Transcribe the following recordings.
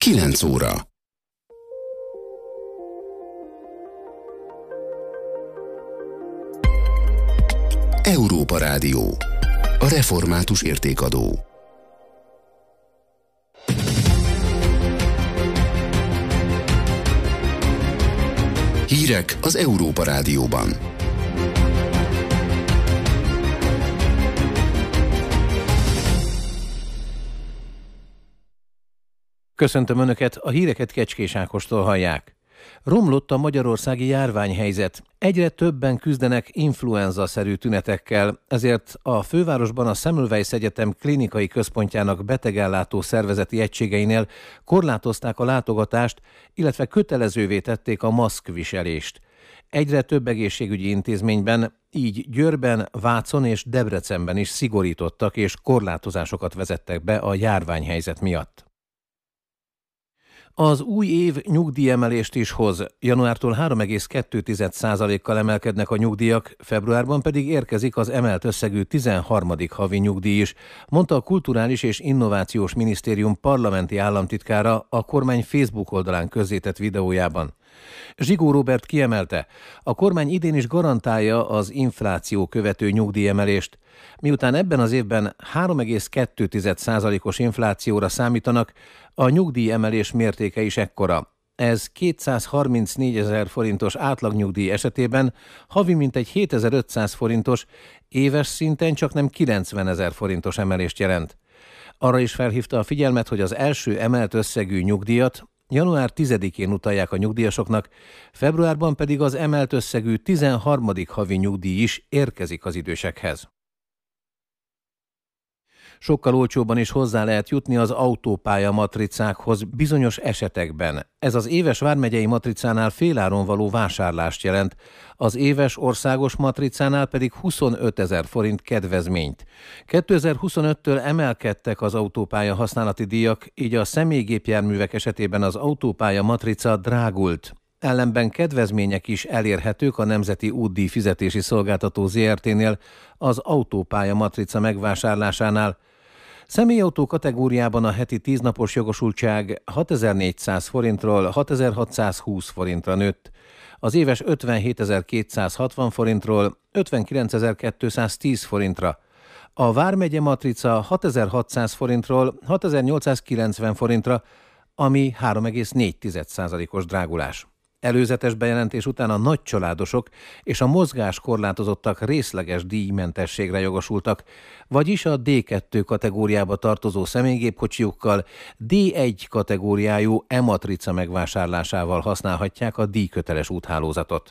9 óra. Európa Rádió. A református értékadó. Hírek az Európa Rádióban. Köszöntöm Önöket, a híreket Kecskés Ákostól hallják. Romlott a magyarországi járványhelyzet. Egyre többen küzdenek influenza-szerű tünetekkel, ezért a fővárosban a Semmelweis Egyetem klinikai központjának betegellátó szervezeti egységeinél korlátozták a látogatást, illetve kötelezővé tették a maszkviselést. Egyre több egészségügyi intézményben, így Győrben, Vácon és Debrecenben is szigorítottak és korlátozásokat vezettek be a járványhelyzet miatt. Az új év nyugdíjemelést is hoz. Januártól 3,2%-kal emelkednek a nyugdíjak, februárban pedig érkezik az emelt összegű 13. havi nyugdíj is, mondta a Kulturális és Innovációs Minisztérium parlamenti államtitkára a kormány Facebook oldalán közzétett videójában. Zsigó Róbert kiemelte, a kormány idén is garantálja az infláció követő nyugdíjemelést. Miután ebben az évben 3,2%-os inflációra számítanak, a nyugdíjemelés mértéke is ekkora. Ez 234 000 forintos átlagnyugdíj esetében havi mintegy 7500 forintos, éves szinten csaknem 90 000 forintos emelést jelent. Arra is felhívta a figyelmet, hogy az első emelt összegű nyugdíjat január 10-én utalják a nyugdíjasoknak, februárban pedig az emelt összegű 13. havi nyugdíj is érkezik az idősekhez. Sokkal olcsóbban is hozzá lehet jutni az autópálya matricákhoz bizonyos esetekben. Ez az éves vármegyei matricánál féláron való vásárlást jelent, az éves országos matricánál pedig 25 000 forint kedvezményt. 2025-től emelkedtek az autópálya használati díjak, így a személygépjárművek esetében az autópálya matrica drágult. Ellenben kedvezmények is elérhetők a Nemzeti Útdíj Fizetési Szolgáltató Zrt-nél az autópálya matrica megvásárlásánál. Személyautó kategóriában a heti 10 napos jogosultság 6400 forintról 6620 forintra nőtt, az éves 57260 forintról 59210 forintra, a vármegye matrica 6600 forintról 6890 forintra, ami 3,4%-os drágulás. Előzetes bejelentés után a nagycsaládosok és a mozgáskorlátozottak részleges díjmentességre jogosultak, vagyis a D2 kategóriába tartozó személygépkocsijukkal D1 kategóriájú e-matrica megvásárlásával használhatják a díjköteles úthálózatot.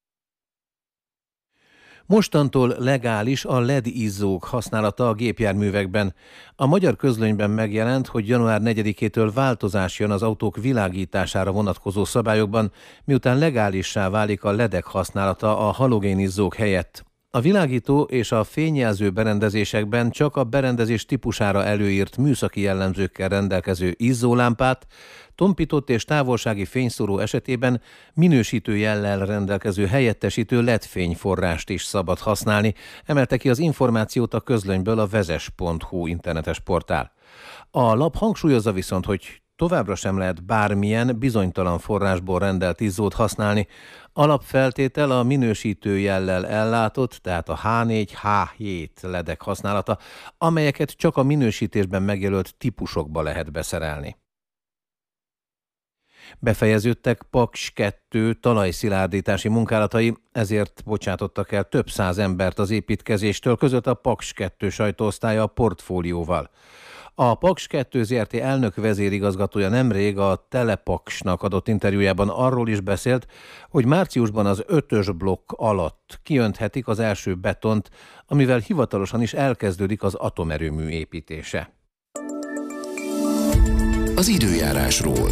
Mostantól legális a LED izzók használata a gépjárművekben. A Magyar Közlönyben megjelent, hogy január 4-től változás jön az autók világítására vonatkozó szabályokban, miután legálissá válik a LED-ek használata a halogénizzók helyett. A világító és a fényjelző berendezésekben csak a berendezés típusára előírt műszaki jellemzőkkel rendelkező izzólámpát, tompított és távolsági fényszóró esetében minősítő jellel rendelkező helyettesítő LED fényforrást is szabad használni, emelte ki az információt a Közlönyből a vezes.hu internetes portál. A lap hangsúlyozza viszont, hogy továbbra sem lehet bármilyen bizonytalan forrásból rendelt izzót használni. Alapfeltétel a minősítő jellel ellátott, tehát a H4, H7 ledek használata, amelyeket csak a minősítésben megjelölt típusokba lehet beszerelni. Befejeződtek Paks 2 talajszilárdítási munkálatai, ezért bocsátottak el több száz embert az építkezéstől, között a Paks 2 sajtóosztálya a portfólióval. A Paks 2 Zrt. Elnök vezérigazgatója nemrég a Telepaksnak adott interjújában arról is beszélt, hogy márciusban az 5-ös blokk alatt kiönthetik az első betont, amivel hivatalosan is elkezdődik az atomerőmű építése. Az időjárásról.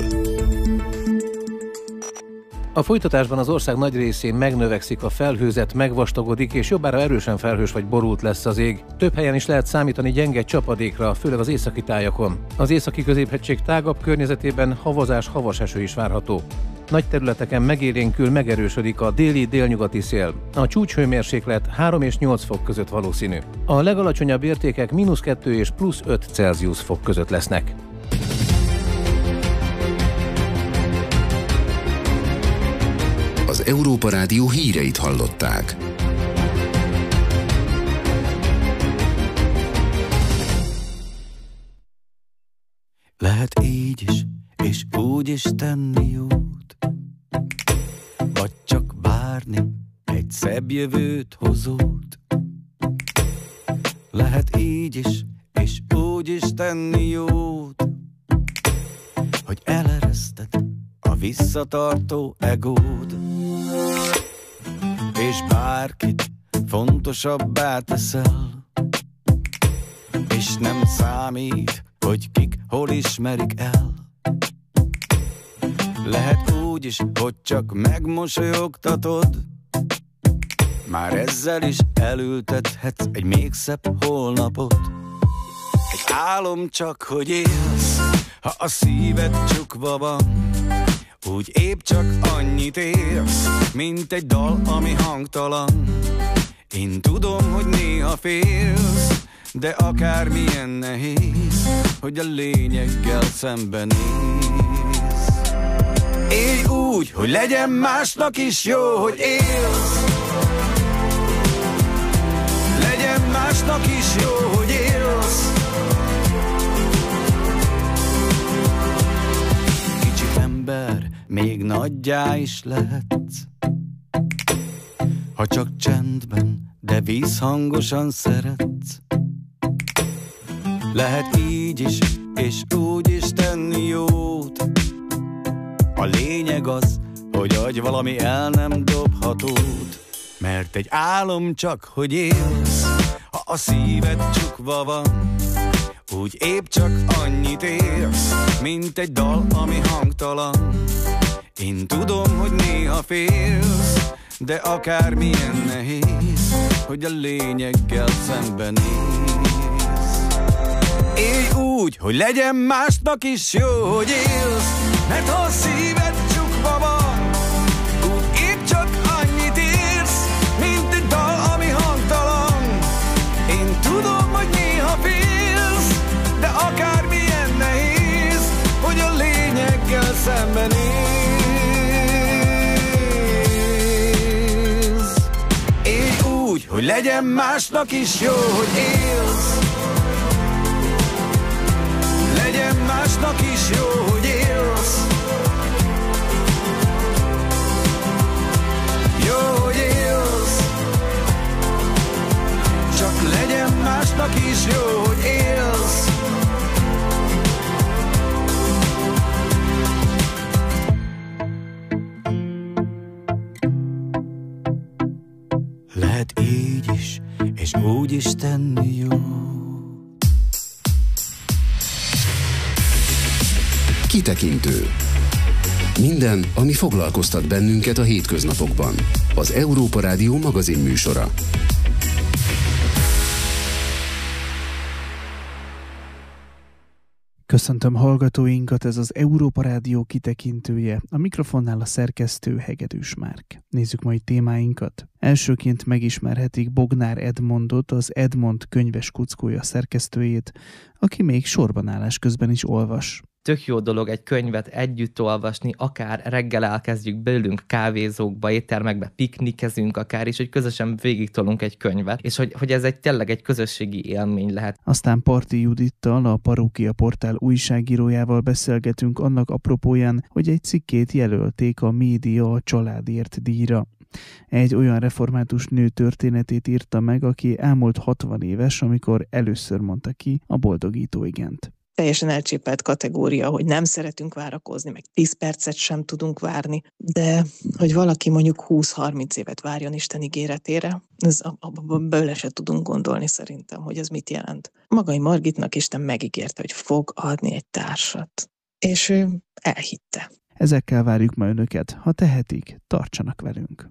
A folytatásban az ország nagy részén megnövekszik a felhőzet, megvastagodik, és jobbára erősen felhős vagy borult lesz az ég. Több helyen is lehet számítani gyenge csapadékra, főleg az északi tájakon. Az északi középhegység tágabb környezetében havas eső is várható. Nagy területeken megélénkül, megerősödik a déli-délnyugati szél. A csúcshőmérséklet 3 és 8 fok között valószínű. A legalacsonyabb értékek -2 és +5 Celsius fok között lesznek. Európa Rádió híreit hallották. Lehet így is, és úgy is tenni jót, vagy csak várni egy szebb jövőt hozót. Lehet így is, és úgy is tenni jót, hogy elereszted a visszatartó egód, és bárkit fontosabbá teszel, és nem számít, hogy kik hol ismerik el. Lehet úgy is, hogy csak megmosolyogtatod, már ezzel is elültethetsz egy még szebb holnapot. Egy álom csak, hogy élsz, ha a szíved csukva van, úgy épp csak annyit érsz, mint egy dal, ami hangtalan. Én tudom, hogy néha félsz, de akármilyen nehéz, hogy a lényeggel szembenéz. Élj úgy, hogy legyen másnak is jó, hogy élsz. Legyen másnak is jó, hogy élsz. Kicsit ember, még nagyjá is lehetsz, ha csak csendben, de vízhangosan szeretsz. Lehet így is, és úgy is tenni jót. A lényeg az, hogy adj valami el nem dobhatót, mert egy álom csak, hogy élsz, ha a szíved csukva van, úgy épp csak annyit érsz, mint egy dal, ami hangtalan. Én tudom, hogy néha félsz, de akármilyen nehéz, hogy a lényeggel szembenéz. Élj úgy, hogy legyen másnak is jó, hogy élsz, mert ha a szíved csukva van, úgy épp csak annyit érsz, mint egy dal, ami hangtalan. Én tudom, hogy néha félsz, de akármilyen nehéz, hogy a lényeggel szembenéz. Élj úgy, hogy legyen másnak is jó, hogy élsz. Legyen másnak is jó, hogy élsz. Jó, hogy élsz. Csak legyen másnak is jó, hogy élsz. Lehet így is, és úgy is tenni jó. Kitekintő. Minden, ami foglalkoztat bennünket a hétköznapokban. Az Európa Rádió magazin műsora. Köszöntöm hallgatóinkat, ez az Európa Rádió kitekintője. A mikrofonnál a szerkesztő Hegedűs Márk. Nézzük mai témáinkat. Elsőként megismerhetik Bognár Edmondot, az Edmond könyves kuckója szerkesztőjét, aki még sorbanállás közben is olvas. Tök jó dolog egy könyvet együtt olvasni, akár reggel elkezdjük, beülünk kávézókba, éttermekbe, piknikezünk akár is, hogy közösen végigtolunk egy könyvet, és hogy ez tényleg egy közösségi élmény lehet. Aztán Parti Judittal, a Parókia Portál újságírójával beszélgetünk annak apropóján, hogy egy cikkét jelölték a Média a családért díjra. Egy olyan református nő történetét írta meg, aki elmúlt 60 éves, amikor először mondta ki a boldogító igent. Teljesen elcsépelt kategória, hogy nem szeretünk várakozni, meg 10 percet sem tudunk várni, de hogy valaki mondjuk 20-30 évet várjon Isten ígéretére, bőle se tudunk gondolni szerintem, hogy ez mit jelent. Magai Margitnak Isten megígérte, hogy fog adni egy társat, és ő elhitte. Ezekkel várjuk ma önöket, ha tehetik, tartsanak velünk.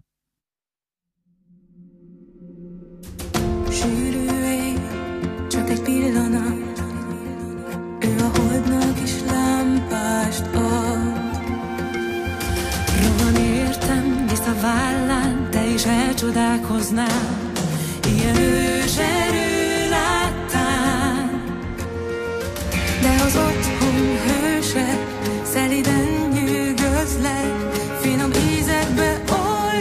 Sűrű ég, csak egy pillanat, ő a holdnak is lámpást ad. Rohan értem, visz a vállán, te is elcsodálkoznál, ilyen ős erő láttál. De az otthon hőse, szeliden nyűgözlek, finom ízekbe oly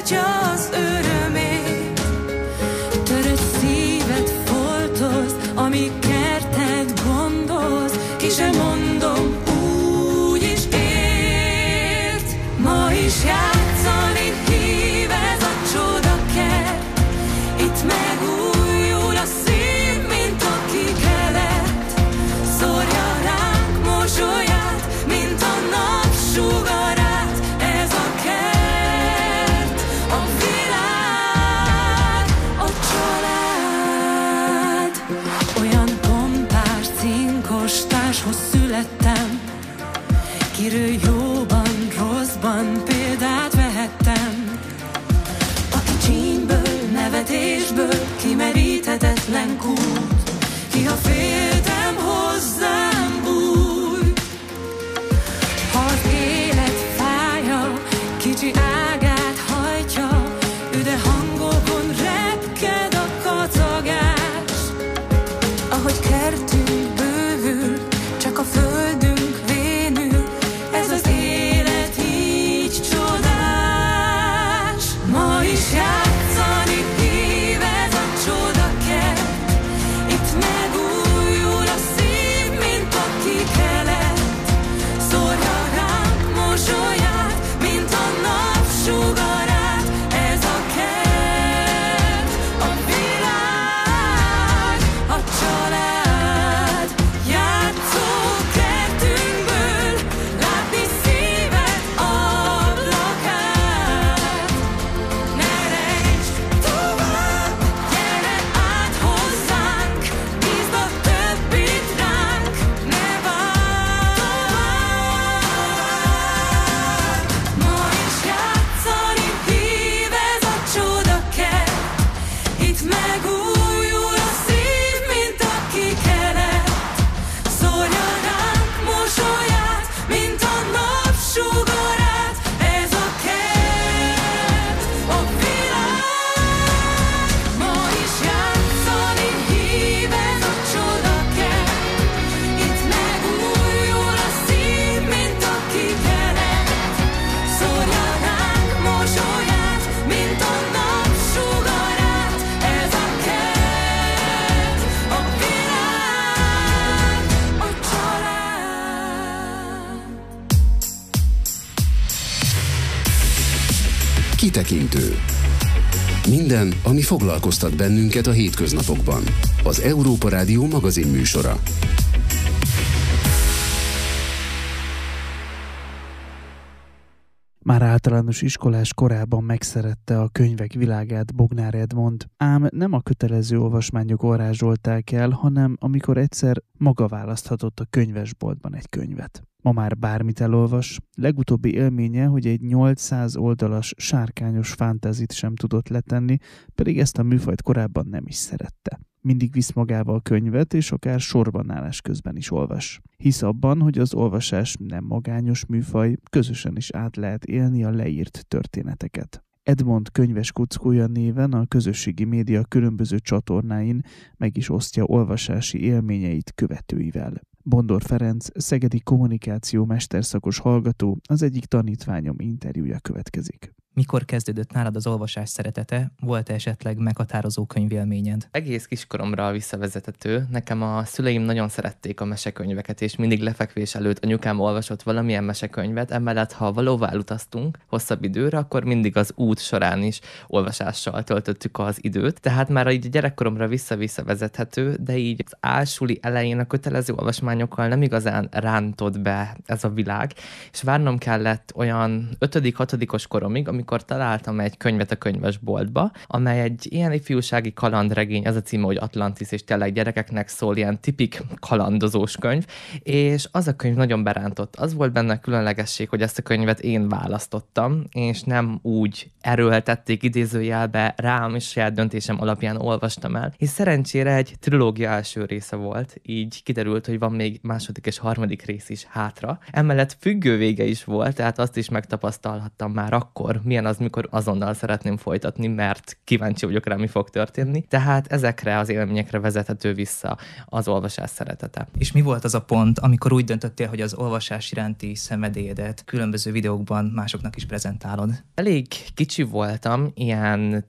ki sem mondom, úgy is ért. Ma is játszani hív ez a csodakert. Itt megújul a szív, mint a kikelet. Szórja ránk mosolyát, mint a napsugarát. Ez a kert, a világ, a család. Olyan pompás, cinkos társhoz születtem, kiről jóban, rosszban példát vehettem. Aki csínyből, nevetésből kimeríthetetlen kút, ki ha féltem hozzám bújj. Ha az élet fája, kicsi ágát hajtja, üde hangokon repked a kacagás. Ahogy kertünk bővül, csak a földünk vénül, ez az élet így csodás. Ma is játszani hív ez a csodakert. Itt megújul a szív, mint a kikelet. Szórja ránk mosolyát, mint a napsugarát. Ez a kert, a világ, a család. Játszókertünkből látni szíved ablakát. Ne rejtsd tovább, gyere át hozzánk, bízd a többit ránk, ne várj tovább. Ma is játszani hív ez a csodakert. Itt megújul a szív, mint a kikelet. Szórja ránk mosolyát, mint a napsugarát. Ez a kert, a világ. Ma is játszani hív ez a csodakert. Itt megújul a szív, mint a kikelet. Szórja ránk mosolyát, mint a napsugarát. Ez a kert, a világ, a család. Kitekintő. Minden, ami foglalkoztat bennünket a hétköznapokban. Az Európa Rádió magazin műsora. Már általános iskolás korában megszerette a könyvek világát Bognár Edmond, ám nem a kötelező olvasmányok varázsolták el, hanem amikor egyszer maga választhatott a könyvesboltban egy könyvet. Ma már bármit elolvas, legutóbbi élménye, hogy egy 800 oldalas sárkányos fantázit sem tudott letenni, pedig ezt a műfajt korábban nem is szerette. Mindig visz magával a könyvet, és akár sorban állás közben is olvas. Hisz abban, hogy az olvasás nem magányos műfaj, közösen is át lehet élni a leírt történeteket. Edmond könyves kuckója néven a közösségi média különböző csatornáin meg is osztja olvasási élményeit követőivel. Bondor Ferenc, szegedi kommunikáció mesterszakos hallgató, az egyik tanítványom interjúja következik. Mikor kezdődött nálad az olvasás szeretete? Volt esetleg meghatározó könyvélményed? Egész kiskoromra visszavezethető. Nekem a szüleim nagyon szerették a mesekönyveket, és mindig lefekvés előtt anyukám olvasott valamilyen mesekönyvet. Emellett, ha valóvá elutaztunk hosszabb időre, akkor mindig az út során is olvasással töltöttük az időt. Tehát már így gyerekkoromra visszavezethető, de így az álsuli elején a kötelező olvasmányokkal nem igazán rántott be ez a világ, és várnom kellett olyan 5.-6. koromig, amikor találtam egy könyvet a könyvesboltba, amely egy ilyen ifjúsági kalandregény, az a címe, hogy Atlantis, és tényleg gyerekeknek szól, ilyen tipik kalandozós könyv, és az a könyv nagyon berántott. Az volt benne a különlegesség, hogy ezt a könyvet én választottam, és nem úgy erőltették idézőjelbe rám, és saját döntésem alapján olvastam el. És szerencsére egy trilógia első része volt, így kiderült, hogy van még második és harmadik rész is hátra. Emellett függő vége is volt, tehát azt is megtapasztalhattam már akkor, milyen az, mikor azonnal szeretném folytatni, mert kíváncsi vagyok rá, mi fog történni. Tehát ezekre az élményekre vezethető vissza az olvasás szeretete. És mi volt az a pont, amikor úgy döntöttél, hogy az olvasás iránti szenvedélyedet különböző videókban másoknak is prezentálod? Elég kicsi voltam, ilyen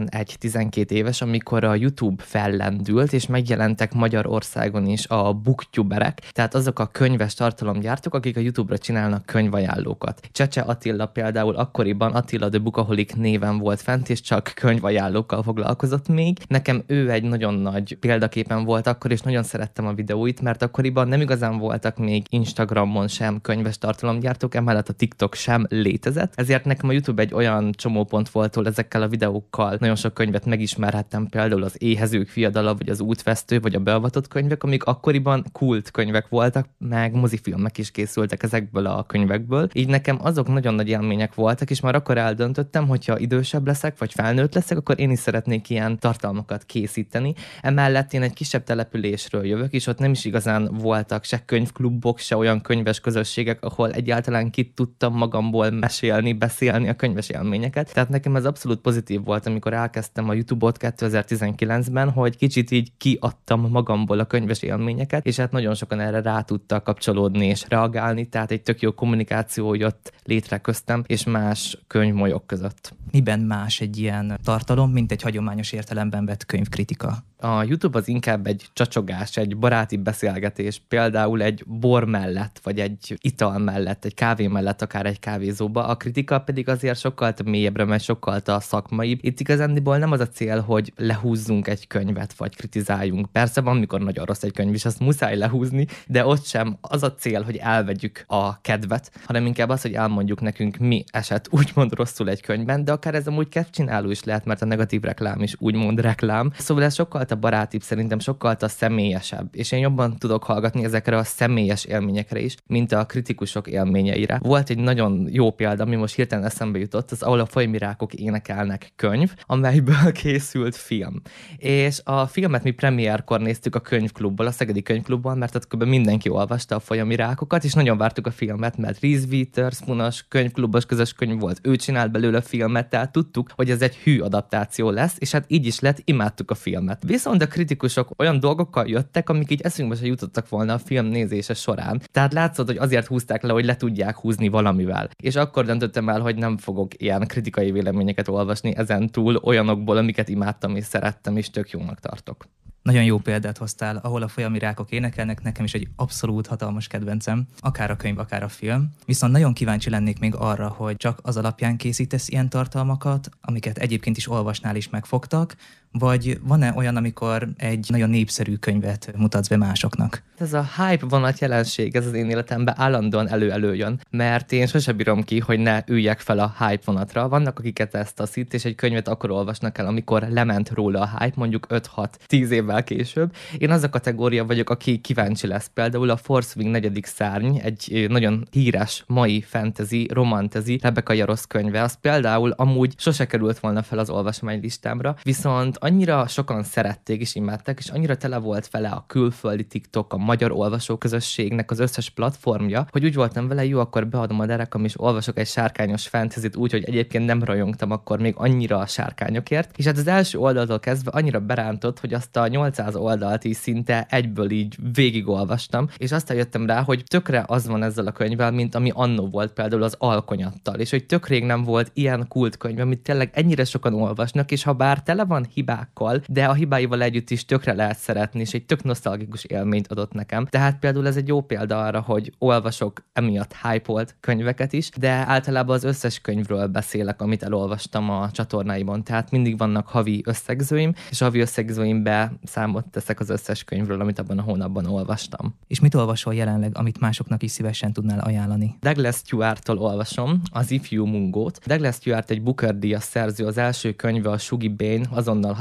11-12 éves, amikor a YouTube fellendült, és megjelentek Magyarországon is a booktuberek, tehát azok a könyves tartalomgyártók, akik a YouTube-ra csinálnak könyvajánlókat. Csecse Attila például akkoriban Attila the Bookaholic néven volt fent, és csak könyvajánlókkal foglalkozott még. Nekem ő egy nagyon nagy példaképen volt akkor, és nagyon szerettem a videóit, mert akkoriban nem igazán voltak még Instagramon sem könyves tartalomgyártók, emellett a TikTok sem létezett. Ezért nekem a YouTube egy olyan csomópont volt, ahol ezekkel a videókkal nagyon sok könyvet megismerhettem, például az Éhezők fiadala, vagy az Útvesztő, vagy a Beavatott könyvek, amik akkoriban kult könyvek voltak, meg mozifilmek is készültek ezekből a könyvekből. Így nekem azok nagyon nagy élmények voltak, és már akkor eldöntöttem, hogyha idősebb leszek, vagy felnőtt leszek, akkor én is szeretnék ilyen tartalmakat készíteni. Emellett én egy kisebb településről jövök, és ott nem is igazán voltak se könyvklubok, se olyan könyves közösségek, ahol egyáltalán ki tudtam magamból mesélni, beszélni a könyves élményeket. Tehát nekem ez abszolút pozitív volt, amikor elkezdtem a YouTube-ot 2019-ben, hogy kicsit így kiadtam magamból a könyves élményeket, és hát nagyon sokan erre rá tudtak kapcsolódni és reagálni, tehát egy tök jó kommunikáció jött létre köztem és más könyvmolyok között. Miben más egy ilyen tartalom, mint egy hagyományos értelemben vett könyvkritika? A YouTube az inkább egy csacsogás, egy baráti beszélgetés, például egy bor mellett, vagy egy ital mellett, egy kávé mellett, akár egy kávézóba. A kritika pedig azért sokkal mélyebbre megy, sokkal szakmaibb. Itt igazándiból nem az a cél, hogy lehúzzunk egy könyvet, vagy kritizáljunk. Persze van, mikor nagyon rossz egy könyv, és azt muszáj lehúzni, de ott sem az a cél, hogy elvegyük a kedvet, hanem inkább az, hogy elmondjuk nekünk, mi esett úgymond rosszul egy könyvben, de akár ez amúgy kedvcsináló is lehet, mert a negatív reklám is úgymond reklám. Szóval ez sokkal barátibb, szerintem sokkal személyesebb, és én jobban tudok hallgatni ezekre a személyes élményekre is, mint a kritikusok élményeire. Volt egy nagyon jó példa, ami most hirtelen eszembe jutott, az Ahol a fagymirákok énekelnek könyv, amelyből készült film. És a filmet mi premierkor néztük a könyvklubból, a Szegedi Könyvklubban, mert ott kb. Mindenki olvasta a fagymirákokat, és nagyon vártuk a filmet, mert Reese Witherspoon-os könyvklubos közös könyv volt, ő csinált belőle a filmet, tehát tudtuk, hogy ez egy hű adaptáció lesz, és hát így is lett, imádtuk a filmet. Viszont a kritikusok olyan dolgokkal jöttek, amik így eszünkbe se jutottak volna a film nézése során. Tehát látszott, hogy azért húzták le, hogy le tudják húzni valamivel. És akkor döntöttem el, hogy nem fogok ilyen kritikai véleményeket olvasni ezen túl olyanokból, amiket imádtam és szerettem, és tök jónak tartok. Nagyon jó példát hoztál, Ahol a fagymirákok énekelnek, nekem is egy abszolút hatalmas kedvencem, akár a könyv, akár a film. Viszont nagyon kíváncsi lennék még arra, hogy csak az alapján készítesz ilyen tartalmakat, amiket egyébként is olvasnál is megfogtak, vagy van-e olyan, amikor egy nagyon népszerű könyvet mutatsz be másoknak? Ez a hype vonat jelenség, ez az én életemben állandóan előjön, mert én sose bírom ki, hogy ne üljek fel a hype vonatra. Vannak, akiket ezt taszít, és egy könyvet akkor olvasnak el, amikor lement róla a hype, mondjuk 5-6-10 évvel később. Én az a kategória vagyok, aki kíváncsi lesz. Például a Force Wing 4. szárny, egy nagyon híres mai fantasy, romantezi, Rebecca Yarros könyve, az például amúgy sose került volna fel az olvasmánylistámra, viszont annyira sokan szerették és imádták, és annyira tele volt vele a külföldi TikTok, a magyar olvasóközösségnek az összes platformja, hogy úgy voltam vele, jó, akkor beadom a derekam, és olvasok egy sárkányos fantasyt úgy, hogy egyébként nem rajongtam akkor még annyira a sárkányokért. És hát az első oldaltól kezdve annyira berántott, hogy azt a 800 oldalt is szinte egyből így végigolvastam, és aztán jöttem rá, hogy tökre az van ezzel a könyvvel, mint ami annó volt például az Alkonyattal, és hogy tök rég nem volt ilyen kultkönyv, amit tényleg ennyire sokan olvasnak, és ha bár tele van hibákkal, de a hibáival együtt is tökre lehet szeretni, és egy tök nosztalgikus élményt adott nekem. Tehát például ez egy jó példa arra, hogy olvasok emiatt hype-olt könyveket is, de általában az összes könyvről beszélek, amit elolvastam a csatornáimon. Tehát mindig vannak havi összegzőim, és a havi összegzőimbe számot teszek az összes könyvről, amit abban a hónapban olvastam. És mit olvasol jelenleg, amit másoknak is szívesen tudnál ajánlani? Douglas Stewart-tól olvasom az Ifjú Mungót. Douglas Stewart egy Booker-díjas szerző, az első könyve a Shuggie Bain, azonnal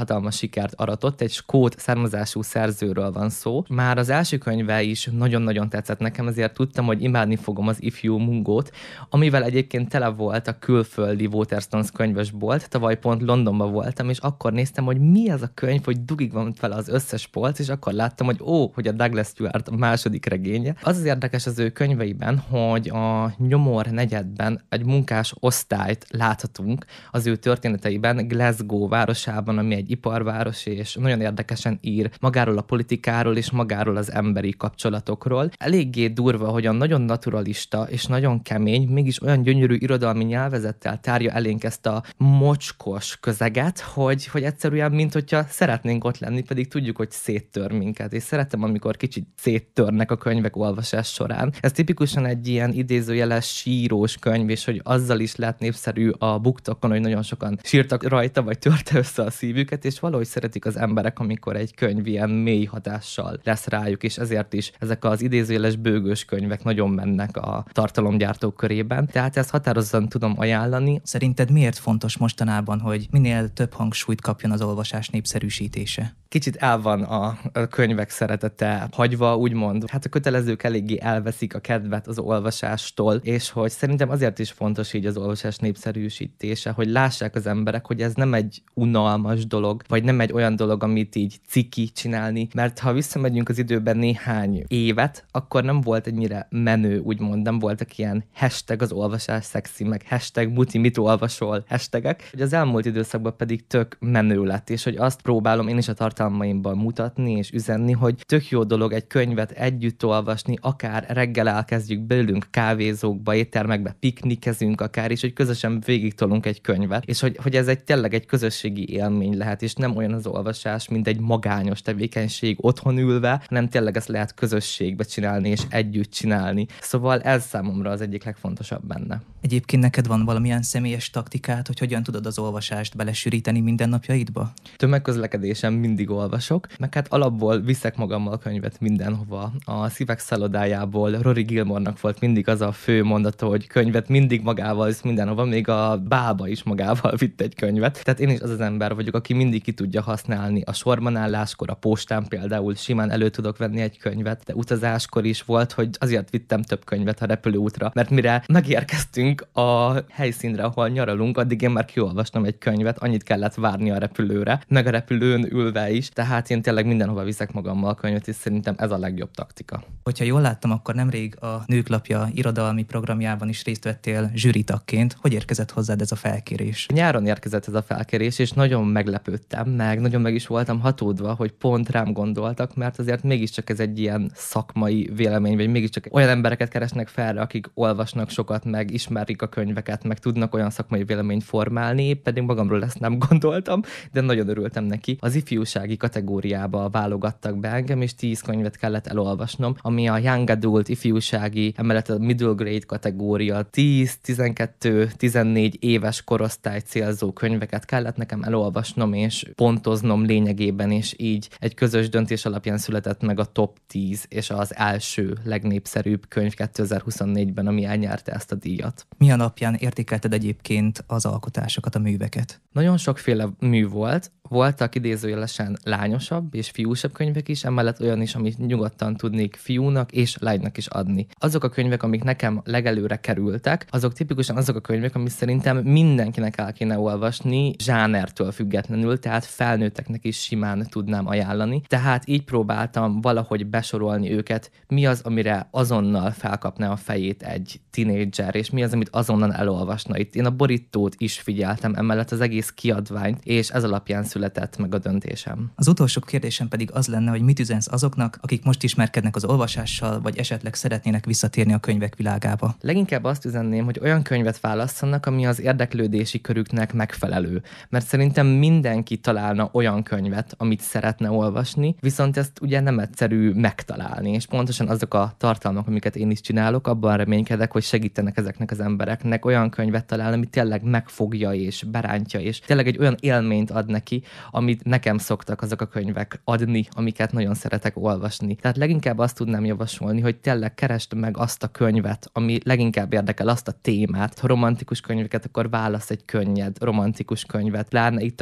hatalmas sikert aratott, egy skót származású szerzőről van szó. Már az első könyve is nagyon-nagyon tetszett nekem, ezért tudtam, hogy imádni fogom az Ifjú Mungót, amivel egyébként tele volt a külföldi Waterstones könyvesbolt. Tavaly pont Londonban voltam, és akkor néztem, hogy mi ez a könyv, hogy dugig van vele az összes polc, és akkor láttam, hogy hogy a Douglas Stewart a második regénye. Az érdekes az ő könyveiben, hogy a Nyomor negyedben egy munkás osztályt láthatunk az ő történeteiben Glasgow városában, ami egy iparváros, és nagyon érdekesen ír magáról a politikáról és magáról az emberi kapcsolatokról. Eléggé durva, hogyan nagyon naturalista és nagyon kemény, mégis olyan gyönyörű irodalmi nyelvezettel tárja elénk ezt a mocskos közeget, hogy egyszerűen, mint hogyha szeretnénk ott lenni, pedig tudjuk, hogy széttör minket, és szeretem, amikor kicsit széttörnek a könyvek olvasás során. Ez tipikusan egy ilyen idézőjeles sírós könyv, és hogy azzal is lett népszerű a BookTokon, hogy nagyon sokan sírtak rajta, vagy törte össze a szívüket, és valahogy szeretik az emberek, amikor egy könyv ilyen mély hatással lesz rájuk, és ezért is ezek az idézőjeles bőgős könyvek nagyon mennek a tartalomgyártók körében. Tehát ezt határozottan tudom ajánlani. Szerinted miért fontos mostanában, hogy minél több hangsúlyt kapjon az olvasás népszerűsítése? Kicsit el van a könyvek szeretete hagyva, úgymond. Hát a kötelezők eléggé elveszik a kedvet az olvasástól, és hogy szerintem azért is fontos így az olvasás népszerűsítése, hogy lássák az emberek, hogy ez nem egy unalmas dolog, vagy nem egy olyan dolog, amit így ciki csinálni, mert ha visszamegyünk az időben néhány évet, akkor nem volt ennyire menő, úgymond, nem voltak ilyen hashtag az olvasás szexi, meg hashtag muti mit olvasol hashtagek, hogy az elmúlt időszakban pedig tök menő lett, és hogy azt próbálom én is a tartalmaimban mutatni és üzenni, hogy tök jó dolog egy könyvet együtt olvasni, akár reggel elkezdjük, beülünk kávézókba, éttermekbe, piknikezünk akár, és hogy közösen végigtolunk egy könyvet, és hogy ez tényleg egy közösségi élmény lehet, és nem olyan az olvasás, mint egy magányos tevékenység otthon ülve, hanem tényleg ezt lehet közösségbe csinálni, és együtt csinálni. Szóval ez számomra az egyik legfontosabb benne. Egyébként neked van valamilyen személyes taktikát, hogy hogyan tudod az olvasást belesűríteni mindennapjaidba? Tömegközlekedésen mindig olvasok, meg hát alapból viszek magammal könyvet mindenhova. A Szívek szállodájából Rory Gilmore-nak volt mindig az a fő mondata, hogy könyvet mindig magával visz mindenhova, még a bába is magával vitt egy könyvet. Tehát én is az ember vagyok, aki mindig ki tudja használni. A sorban álláskor, a postán például simán elő tudok venni egy könyvet, de utazáskor is volt, hogy azért vittem több könyvet a repülőútra, mert mire megérkeztünk a helyszínre, ahol nyaralunk, addig én már kiolvastam egy könyvet, annyit kellett várni a repülőre, meg a repülőn ülve is, tehát én tényleg mindenhova viszek magammal a könyvet, és szerintem ez a legjobb taktika. Hogyha jól láttam, akkor nemrég a Nőklapja irodalmi programjában is részt vettél zsűritagként. Hogy érkezett hozzád ez a felkérés? Nyáron érkezett ez a felkérés, és nagyon meglepődtem, nagyon meg is voltam hatódva, hogy pont rám gondoltak, mert azért mégiscsak ez egy ilyen szakmai vélemény, vagy mégiscsak olyan embereket keresnek fel, akik olvasnak sokat, meg ismerik a könyveket, meg tudnak olyan szakmai véleményt formálni, pedig magamról ezt nem gondoltam, de nagyon örültem neki. Az ifjúsági kategóriába válogattak be engem, és 10 könyvet kellett elolvasnom, ami a Young Adult ifjúsági, emellett a Middle Grade kategória, 10, 12, 14 éves korosztály célzó könyveket kellett nekem elolvasnom, és pontoznom lényegében, és így egy közös döntés alapján született meg a top 10, és az első legnépszerűbb könyv 2024-ben, ami elnyerte ezt a díjat. Mi alapján értékelted egyébként az alkotásokat, a műveket? Nagyon sokféle mű volt. Voltak idézőjelesen lányosabb és fiúsabb könyvek is, emellett olyan is, amit nyugodtan tudnék fiúnak és lánynak is adni. Azok a könyvek, amik nekem legelőre kerültek, azok tipikusan azok a könyvek, amit szerintem mindenkinek el kéne olvasni, zsánertől függetlenül, tehát felnőtteknek is simán tudnám ajánlani. Tehát így próbáltam valahogy besorolni őket, mi az, amire azonnal felkapná a fejét egy tinédzser, és mi az, amit azonnal elolvasna. Itt én a borítót is figyeltem, emellett az egész kiadványt, és ez alapján született meg a döntésem. Az utolsó kérdésem pedig az lenne, hogy mit üzensz azoknak, akik most ismerkednek az olvasással, vagy esetleg szeretnének visszatérni a könyvek világába? Leginkább azt üzenném, hogy olyan könyvet válasszanak, ami az érdeklődési körüknek megfelelő. Mert szerintem mindenki találna olyan könyvet, amit szeretne olvasni, viszont ezt ugye nem egyszerű megtalálni, és pontosan azok a tartalmak, amiket én is csinálok, abban reménykedek, hogy segítenek ezeknek az embereknek olyan könyvet találni, ami tényleg megfogja és berántja, és tényleg egy olyan élményt ad neki, amit nekem szoktak azok a könyvek adni, amiket nagyon szeretek olvasni. Tehát leginkább azt tudnám javasolni, hogy tényleg keresd meg azt a könyvet, ami leginkább érdekel, azt a témát. Ha romantikus könyveket, akkor válasz egy könnyed romantikus könyvet. Pláne itt a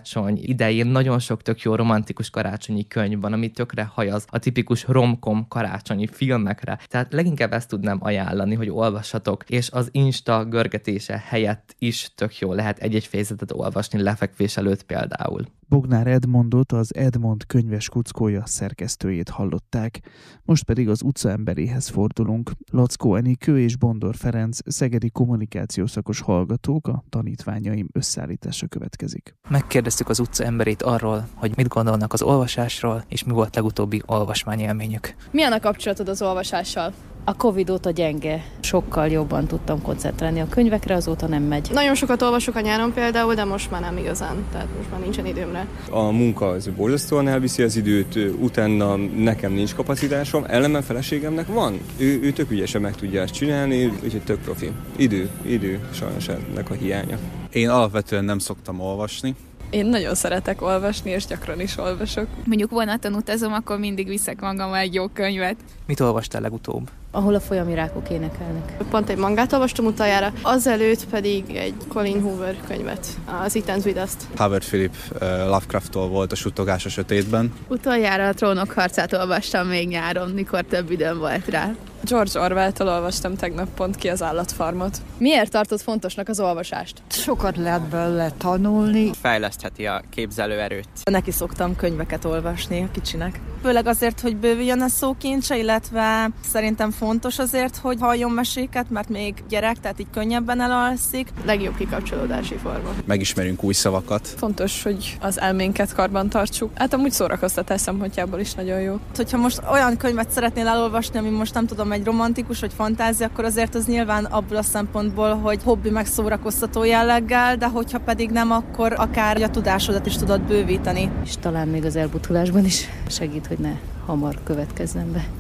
karácsony idején nagyon sok tök jó romantikus karácsonyi könyv van, ami tökre hajaz a tipikus romkom karácsonyi filmekre. Tehát leginkább ezt tudnám ajánlani, hogy olvassatok, és az Insta görgetése helyett is tök jó lehet egy-egy fejezetet olvasni lefekvés előtt például. Bognár Edmondot, az Edmond könyves kuckója szerkesztőjét hallották. Most pedig az utcaemberéhez fordulunk. Lackó Enikő és Bondor Ferenc szegedi kommunikációszakos hallgatók, a tanítványaim összeállítása következik. Megkérdeztük az utcaemberét arról, hogy mit gondolnak az olvasásról, és mi volt legutóbbi olvasmányélményük. Milyen a kapcsolatod az olvasással? A Covid óta gyenge. Sokkal jobban tudtam koncentrálni a könyvekre, azóta nem megy. Nagyon sokat olvasok a nyáron például, de most már nem igazán, tehát most már nincsen időmre. A munka az borzasztóan elviszi az időt, utána nekem nincs kapacitásom, ellenben feleségemnek van. Ő tök ügyesen meg tudja ezt csinálni, úgyhogy tök profi. Idő, sajnos ennek a hiánya. Én alapvetően nem szoktam olvasni. Én nagyon szeretek olvasni, és gyakran is olvasok. Mondjuk vonaton utazom, akkor mindig viszek magammal egy jó könyvet. Mit olvastál legutóbb? Ahol a folyami rákok énekelnek. Pont egy mangát olvastam utoljára, azelőtt pedig egy Colin Hoover könyvet, az It Ends With Us-t. Howard Philip Lovecrafttól volt a Suttogás a sötétben. Utoljára a Trónok harcát olvastam még nyáron, mikor több időm volt rá. George Orwell-től olvastam tegnap pont ki az állatfarmot. Miért tartod fontosnak az olvasást? Sokat lehet belőle tanulni. Fejlesztheti a képzelőerőt. Neki szoktam könyveket olvasni a kicsinek. Főleg azért, hogy bővüljön a szókincse, illetve szerintem fontos azért, hogy halljon meséket, mert még gyerek, tehát így könnyebben elalszik. Legjobb kikapcsolódási forma. Megismerünk új szavakat. Fontos, hogy az elménket karban tartsuk. Hát amúgy szórakoztatás szempontjából is nagyon jó. Hogyha most olyan könyvet szeretnél elolvasni, ami most nem tudom, egy romantikus vagy fantázia, akkor azért az nyilván abból a szempontból, hogy hobbi meg szórakoztató jelleggel, de hogyha pedig nem, akkor akár a tudásodat is tudod bővíteni. És talán még az elbutulásban is segít, hogy ne hamar következzen be.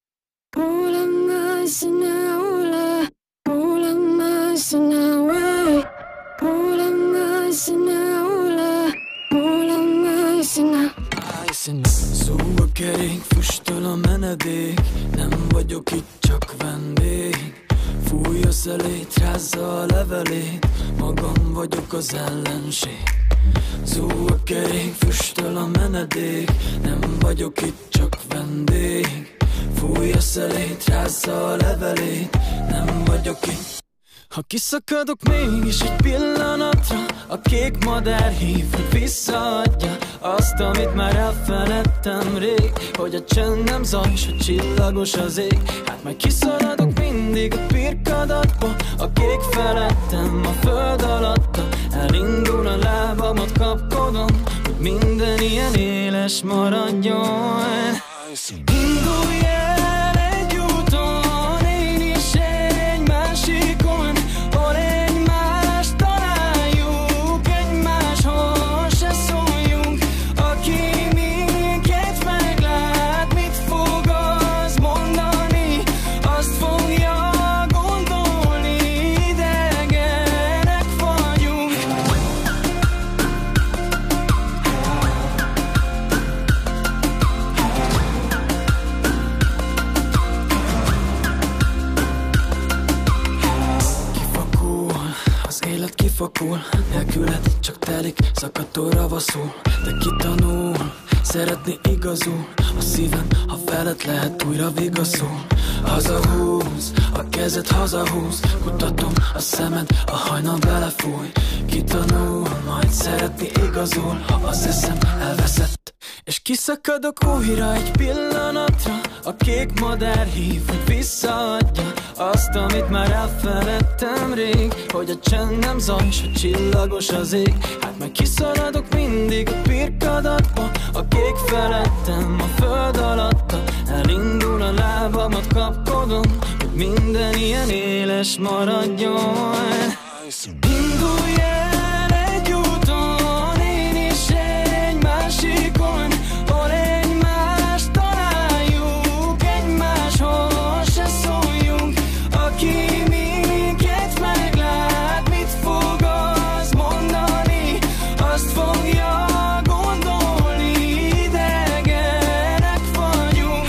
Szóba kerék, füstöl a menedék, nem vagyok itt, csak vendég. Fúj a szelét, rázza a levelét, magam vagyok az ellenség. Szóba kerék, füstöl a menedék, nem vagyok itt, csak vendég. Fúj a szelét, rázza a levelét, nem vagyok itt. Ha kiszakadok mégis egy pillanatra, a kék madár hív, hogy visszaadja azt, amit már elfeledtem rég. Hogy a csend nem zaj, s hogy csillagos az ég. Hát majd kiszaladok mindig a pirkadatba, a kék felettem a föld alatta. Elindul a lábamat kapkodom, hogy minden ilyen éles maradjon. Indulj el egy úton, én is egy másikon, hol egymást találjuk, egymáshoz se szóljunk. Aki minket meglát, mit fog az mondani, azt fogja gondolni, idegenek vagyunk. Kifakul, nélküled csak telik, szakadtól ravaszul. De kitanul, szeretni igazul, a szívem, ha veled lehet újra vigaszul. Hazahúz, a kezed hazahúz, kutatom a szemed, a hajnal belefúj. Kitanul, majd szeretni igazul, ha az eszem elveszett. És kiszakadok újra egy pillanatra, a kék madár hív, hogy visszaadja azt, amit már elfeledtem rég. Hogy a csend nem zaj, s hogy csillagos az ég. Hát majd kiszaladok mindig a pirkadatba, a kék felettem a föld alatta. Elindul a lábamat kapkodom, hogy minden ilyen éles maradjon. Indulj el egy úton, én is egy másikon, hol egymást találjuk, egymáshoz se szóljunk. Aki minket meglát, mit fog az mondani, azt fogja gondolni, idegenek vagyunk.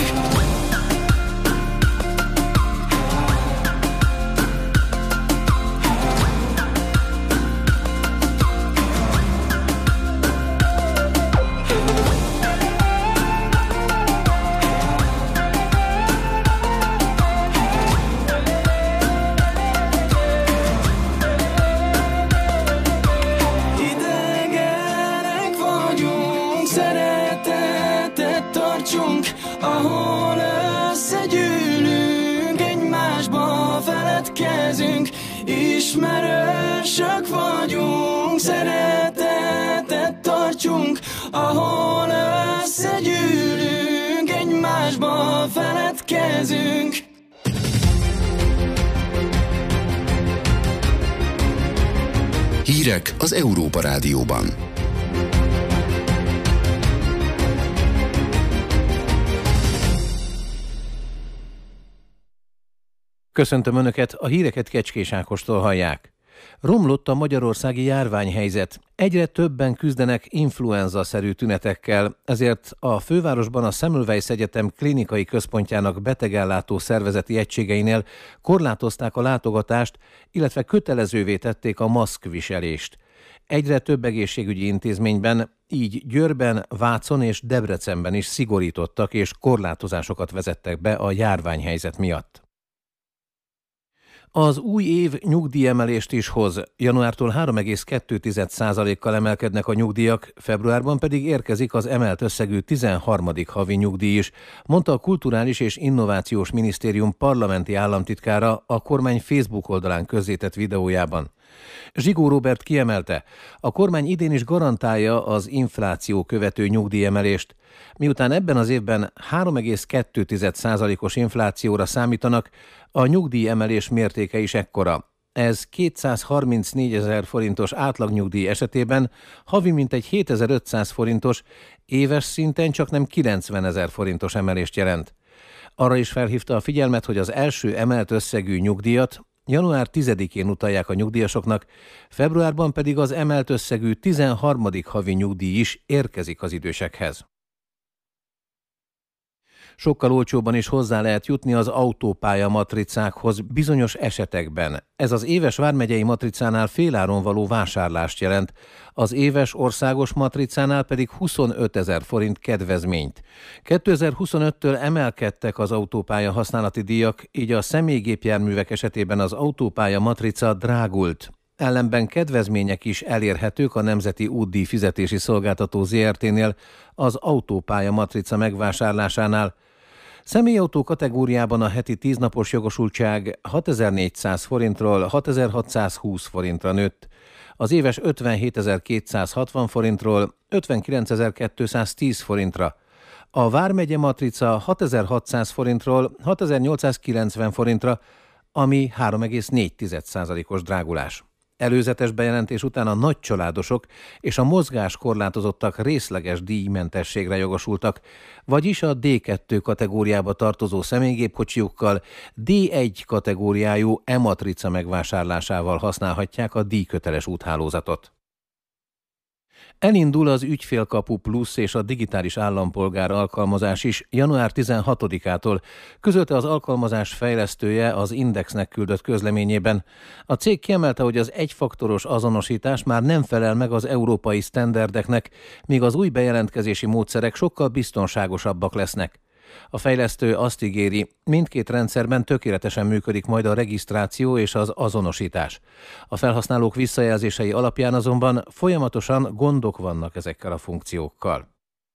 szeretetet tartsunk, ahol összegyűlünk, egymásba feledkezünk, ismerősök vagyunk, szeretetet tartsunk, ahol összegyűlünk, egymásba feledkezünk. Hírek az Európa Rádióban. Köszöntöm Önöket, a híreket Kecskés Ákostól hallják. Romlott a magyarországi járványhelyzet. Egyre többen küzdenek influenza-szerű tünetekkel, ezért a fővárosban a Semmelweis Egyetem klinikai központjának betegellátó szervezeti egységeinél korlátozták a látogatást, illetve kötelezővé tették a maszkviselést. Egyre több egészségügyi intézményben, így Győrben, Vácon és Debrecenben is szigorítottak és korlátozásokat vezettek be a járványhelyzet miatt. Az új év nyugdíjemelést is hoz. Januártól 3,2%-kal emelkednek a nyugdíjak, februárban pedig érkezik az emelt összegű 13. havi nyugdíj is, mondta a Kulturális és Innovációs Minisztérium parlamenti államtitkára a kormány Facebook oldalán közzétett videójában. Zsigó Róbert kiemelte, a kormány idén is garantálja az infláció követő nyugdíjemelést. Miután ebben az évben 3,2%-os inflációra számítanak, a nyugdíjemelés mértéke is ekkora. Ez 234 000 forintos átlagnyugdíj esetében havi mintegy 7500 forintos, éves szinten csaknem 90 000 forintos emelést jelent. Arra is felhívta a figyelmet, hogy az első emelt összegű nyugdíjat január 10-én utalják a nyugdíjasoknak, februárban pedig az emelt összegű 13. havi nyugdíj is érkezik az idősekhez. Sokkal olcsóbban is hozzá lehet jutni az autópálya matricákhoz bizonyos esetekben. Ez az éves vármegyei matricánál féláron való vásárlást jelent, az éves országos matricánál pedig 25 000 forint kedvezményt. 2025-től emelkedtek az autópálya használati díjak, így a személygépjárművek esetében az autópálya matrica drágult. Ellenben kedvezmények is elérhetők a Nemzeti Útdíj Fizetési Szolgáltató Zrt-nél az autópálya matrica megvásárlásánál. Személyautó kategóriában a heti 10 napos jogosultság 6400 forintról 6620 forintra nőtt, az éves 57260 forintról 59210 forintra. A vármegye matrica 6600 forintról 6890 forintra, ami 3,4%-os drágulás. Előzetes bejelentés után a nagycsaládosok és a mozgáskorlátozottak részleges díjmentességre jogosultak, vagyis a D2 kategóriába tartozó személygépkocsijukkal D1 kategóriájú e-matrica megvásárlásával használhatják a díjköteles úthálózatot. Elindul az Ügyfélkapu Plusz és a digitális állampolgár alkalmazás is január 16-ától, közölte az alkalmazás fejlesztője az Indexnek küldött közleményében. A cég kiemelte, hogy az egyfaktoros azonosítás már nem felel meg az európai sztenderdeknek, míg az új bejelentkezési módszerek sokkal biztonságosabbak lesznek. A fejlesztő azt ígéri, mindkét rendszerben tökéletesen működik majd a regisztráció és az azonosítás. A felhasználók visszajelzései alapján azonban folyamatosan gondok vannak ezekkel a funkciókkal.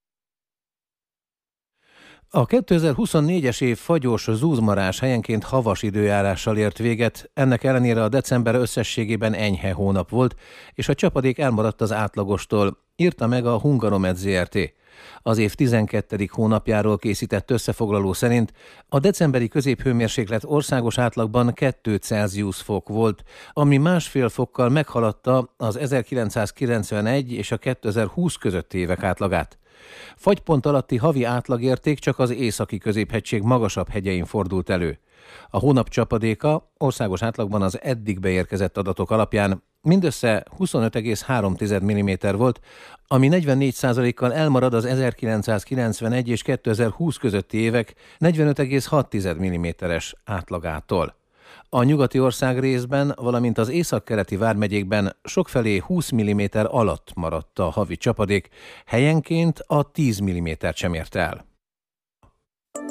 A 2024-es év fagyos, zúzmarás, helyenként havas időjárással ért véget, ennek ellenére a december összességében enyhe hónap volt, és a csapadék elmaradt az átlagostól, írta meg a Hungaromed Zrt. Az év 12. hónapjáról készített összefoglaló szerint a decemberi középhőmérséklet országos átlagban 2 Celsius fok volt, ami 1,5 fokkal meghaladta az 1991 és a 2020 közötti évek átlagát. Fagypont alatti havi átlagérték csak az északi középhegység magasabb hegyein fordult elő. A hónap csapadéka országos átlagban az eddig beérkezett adatok alapján mindössze 25,3 mm volt, ami 44%-kal elmarad az 1991 és 2020 közötti évek 45,6 mm-es átlagától. A nyugati ország részben, valamint az északkeleti vármegyékben sokfelé 20 mm alatt maradt a havi csapadék, helyenként a 10 mm-t sem ért el.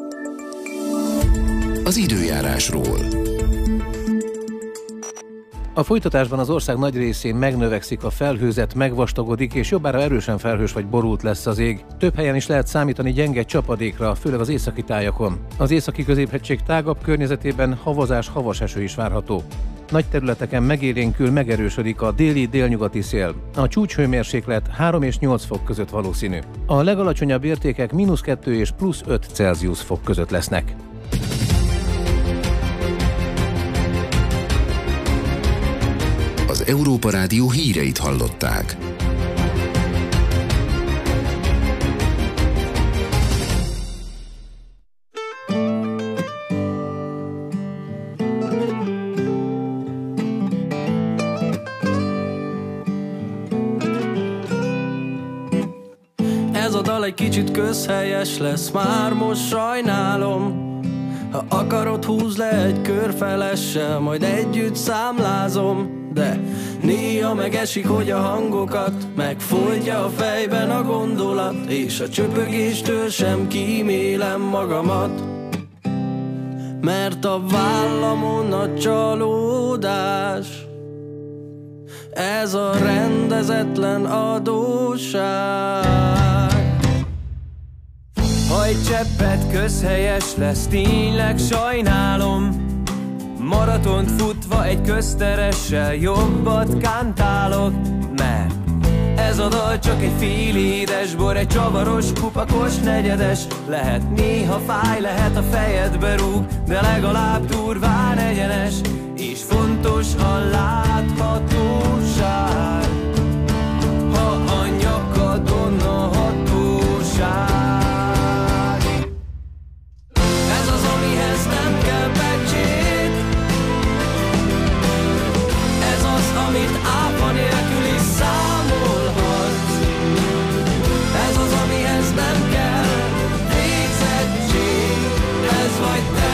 Az időjárásról. A folytatásban az ország nagy részén megnövekszik a felhőzet, megvastagodik, és jobbára erősen felhős vagy borult lesz az ég. Több helyen is lehet számítani gyenge csapadékra, főleg az északi tájakon. Az északi középhegység tágabb környezetében havas eső is várható. Nagy területeken megélénkül, megerősödik a déli-délnyugati szél. A csúcshőmérséklet 3 és 8 fok között valószínű. A legalacsonyabb értékek -2 és +5 Celsius fok között lesznek. Az Európa Rádió híreit hallották. Ez a dal egy kicsit közhelyes lesz, már most sajnálom. Ha akarod, húzd le egy körfelessel, majd együtt számlázom. De néha megesik, hogy a hangokat megfojtja a fejben a gondolat, és a csöpögéstől sem kímélem magamat. Mert a vállamon a csalódás, ez a rendezetlen adósság. Ha egy cseppet közhelyes lesz, tényleg sajnálom. Maratont futva egy közteressel jobbat kántálok, mert ez a dal csak egy fél édes bor, egy csavaros, kupakos negyedes. Lehet néha fáj, lehet a fejedbe rúg, de legalább durván egyenes, és fontos a láthatóság, ha a nyakadon a hatóság. Ez az, amihez nem kell pecsét, ez az, amit áfa nélkül is számolhatsz. Ez az, amihez nem kell végzettség, ez vagy te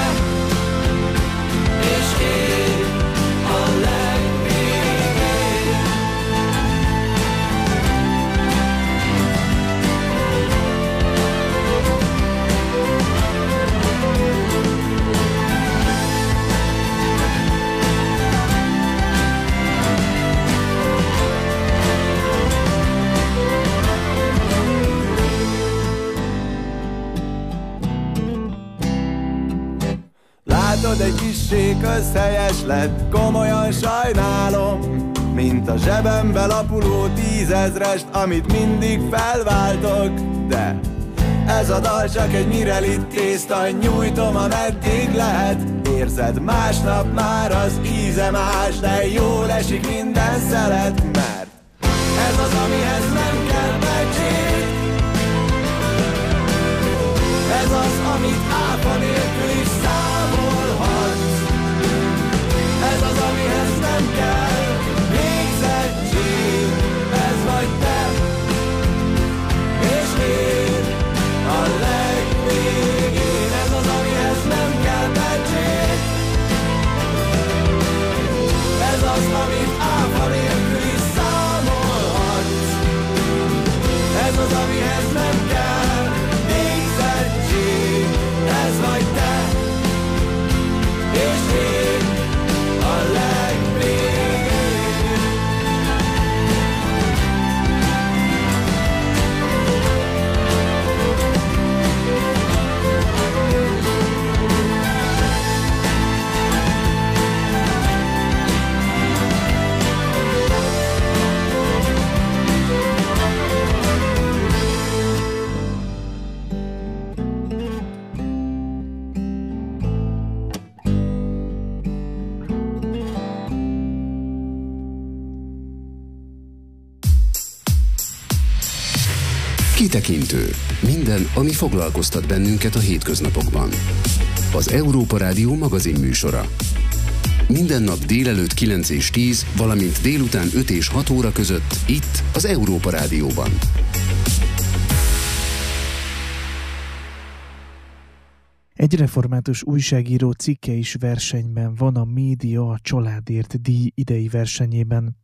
és én a legvégén. Látod, egy kissé közhelyes lett, komolyan sajnálom, mint a zsebembe lapuló 10 000-est, amit mindig felváltok. De ez a dal csak egy mirelit tészta, nyújtom ameddig lehet. Érzed, másnap már az íze más, de jól esik minden szelet. Mert ez az, amihez nem kell becsét, ez az, amit áfa nélkül is számolhatsz. Ez az, amihez nem kell végzettség, ez vagy te és én a legvégén. Ez az, amihez nem kell becsét, ez az, amit áfa nélkül is számolhatsz. Ez az, amihez nem kell végzettség, ez vagy te és én a legvégén. Kitekintő. Minden, ami foglalkoztat bennünket a hétköznapokban. Az Európa Rádió magazin műsora. Minden nap délelőtt 9 és 10, valamint délután 5 és 6 óra között itt az Európa Rádióban. Egy református újságíró cikke is versenyben van a Média a Családért díj idei versenyében.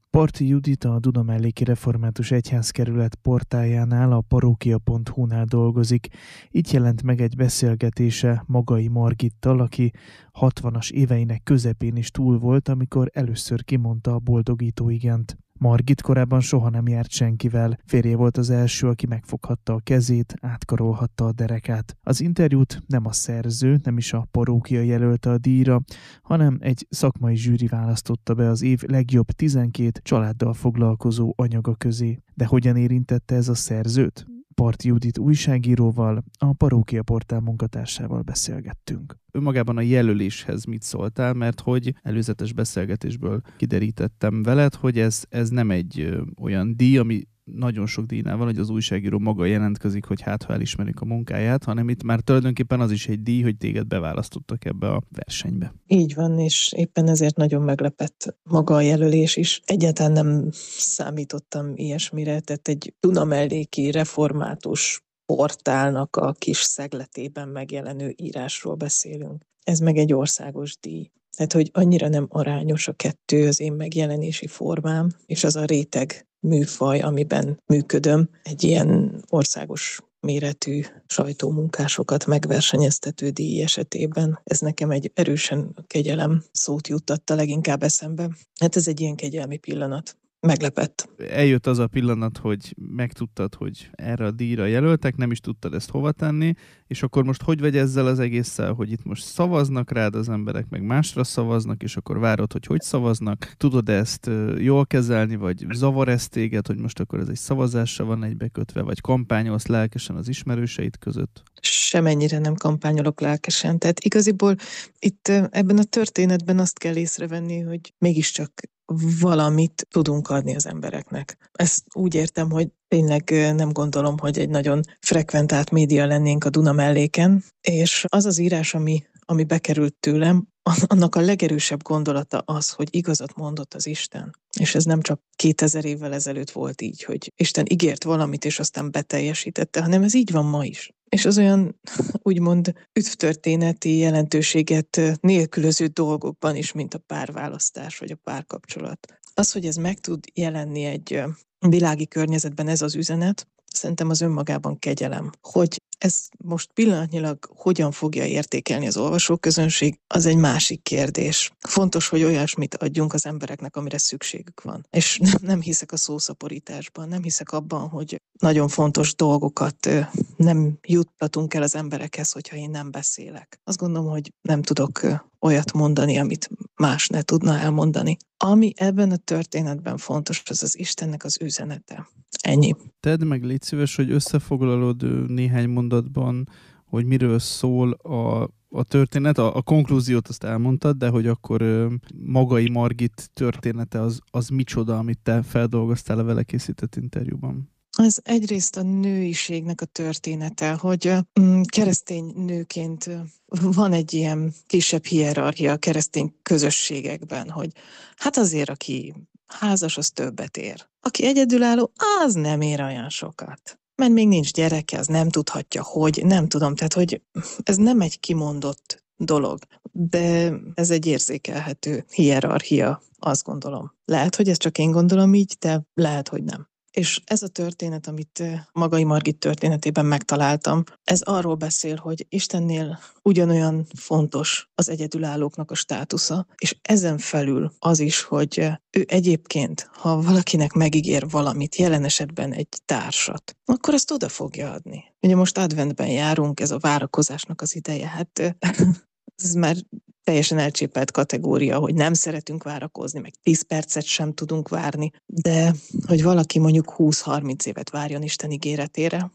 Parti Judit a Dunamelléki Református Egyházkerület portájánál, a parókia.hu-nál dolgozik. Itt jelent meg egy beszélgetése Magai Margittal, aki 60-as éveinek közepén is túl volt, amikor először kimondta a boldogító igent. Margit korábban soha nem járt senkivel. Férje volt az első, aki megfoghatta a kezét, átkarolhatta a derekát. Az interjút nem a szerző, nem is a parókia jelölte a díjra, hanem egy szakmai zsűri választotta be az év legjobb 12 családdal foglalkozó anyaga közé. De hogyan érintette ez a szerzőt? Parti Judit újságíróval, a Parókia portál munkatársával beszélgettünk. Önmagában a jelöléshez mit szóltál, mert hogy előzetes beszélgetésből kiderítettem veled, hogy ez nem egy olyan díj, ami nagyon sok díjnál van, hogy az újságíró maga jelentkezik, hogy hát ha elismerik a munkáját, hanem itt már tulajdonképpen az is egy díj, hogy téged beválasztottak ebbe a versenybe. Így van, és éppen ezért nagyon meglepett maga a jelölés is. Egyáltalán nem számítottam ilyesmire, tehát egy Dunamelléki Református portálnak a kis szegletében megjelenő írásról beszélünk. Ez meg egy országos díj. Tehát, hogy annyira nem arányos a kettő, az én megjelenési formám, és az a réteg műfaj, amiben működöm, egy ilyen országos méretű sajtómunkásokat megversenyeztető díj esetében. Ez nekem egy erősen kegyelem szót juttatta leginkább eszembe. Hát ez egy ilyen kegyelmi pillanat. Meglepett. Eljött az a pillanat, hogy megtudtad, hogy erre a díjra jelöltek, nem is tudtad ezt hova tenni, és akkor most hogy vagy ezzel az egésszel, hogy itt most szavaznak rád az emberek, meg másra szavaznak, és akkor várod, hogy szavaznak? Tudod ezt jól kezelni, vagy zavar ez téged, hogy most akkor ez egy szavazásra van egybekötve, vagy kampányolsz lelkesen az ismerőseid között? Semennyire nem kampányolok lelkesen. Tehát igaziból itt ebben a történetben azt kell észrevenni, hogy mégiscsak valamit tudunk adni az embereknek. Ezt úgy értem, hogy tényleg nem gondolom, hogy egy nagyon frekventált média lennénk a Dunamelléken, és az az írás, ami bekerült tőlem, annak a legerősebb gondolata az, hogy igazat mondott az Isten. És ez nem csak 2000 évvel ezelőtt volt így, hogy Isten ígért valamit, és aztán beteljesítette, hanem ez így van ma is. És az olyan, úgymond üdvtörténeti jelentőséget nélkülöző dolgokban is, mint a párválasztás vagy a párkapcsolat. Az, hogy ez meg tud jelenni egy világi környezetben, ez az üzenet, szerintem az önmagában kegyelem. Hogy ez most pillanatnyilag hogyan fogja értékelni az olvasóközönség, az egy másik kérdés. Fontos, hogy olyasmit adjunk az embereknek, amire szükségük van. És nem hiszek a szószaporításban, nem hiszek abban, hogy nagyon fontos dolgokat nem juttatunk el az emberekhez, hogyha én nem beszélek. Azt gondolom, hogy nem tudok olyat mondani, amit más ne tudna elmondani. Ami ebben a történetben fontos, az az Istennek az üzenete. Ennyi. Tedd meg, légy szíves, hogy összefoglalod néhány mondatban, hogy miről szól a történet. A konklúziót azt elmondtad, de hogy akkor Magai Margit története az micsoda, amit te feldolgoztál a vele készített interjúban? Ez egyrészt a nőiségnek a története, hogy keresztény nőként van egy ilyen kisebb hierarchia a keresztény közösségekben, hogy hát azért, aki házas, az többet ér. Aki egyedülálló, az nem ér olyan sokat. Mert még nincs gyereke, az nem tudhatja, hogy, nem tudom, tehát hogy ez nem egy kimondott dolog, de ez egy érzékelhető hierarchia, azt gondolom. Lehet, hogy ezt csak én gondolom így, de lehet, hogy nem. És ez a történet, amit Magai Margit történetében megtaláltam, ez arról beszél, hogy Istennél ugyanolyan fontos az egyedülállóknak a státusza, és ezen felül az is, hogy ő egyébként, ha valakinek megígér valamit, jelen esetben egy társat, akkor azt oda fogja adni. Ugye most adventben járunk, ez a várakozásnak az ideje, hát ez már teljesen elcsépelt kategória, hogy nem szeretünk várakozni, meg 10 percet sem tudunk várni, de hogy valaki mondjuk 20-30 évet várjon Isten ígéretére,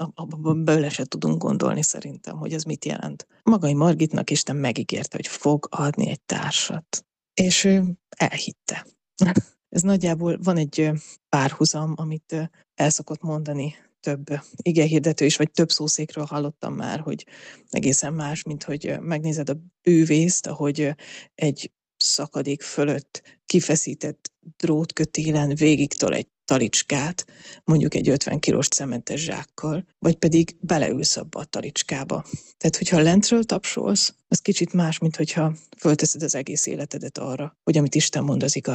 bőle se tudunk gondolni szerintem, hogy ez mit jelent. Magai Margitnak Isten megígérte, hogy fog adni egy társat, és ő elhitte. Ez nagyjából van egy párhuzam, amit el szokott mondani több igehirdető is, vagy több szószékről hallottam már, hogy egészen más, mint hogy megnézed a bűvészt, ahogy egy szakadék fölött kifeszített drótkötélen végigtol egy talicskát, mondjuk egy 50 kilós cementes zsákkal, vagy pedig beleülsz abba a talicskába. Tehát, hogyha lentről tapsolsz, az kicsit más, mint hogyha fölteszed az egész életedet arra, hogy amit Isten mond, az igaz.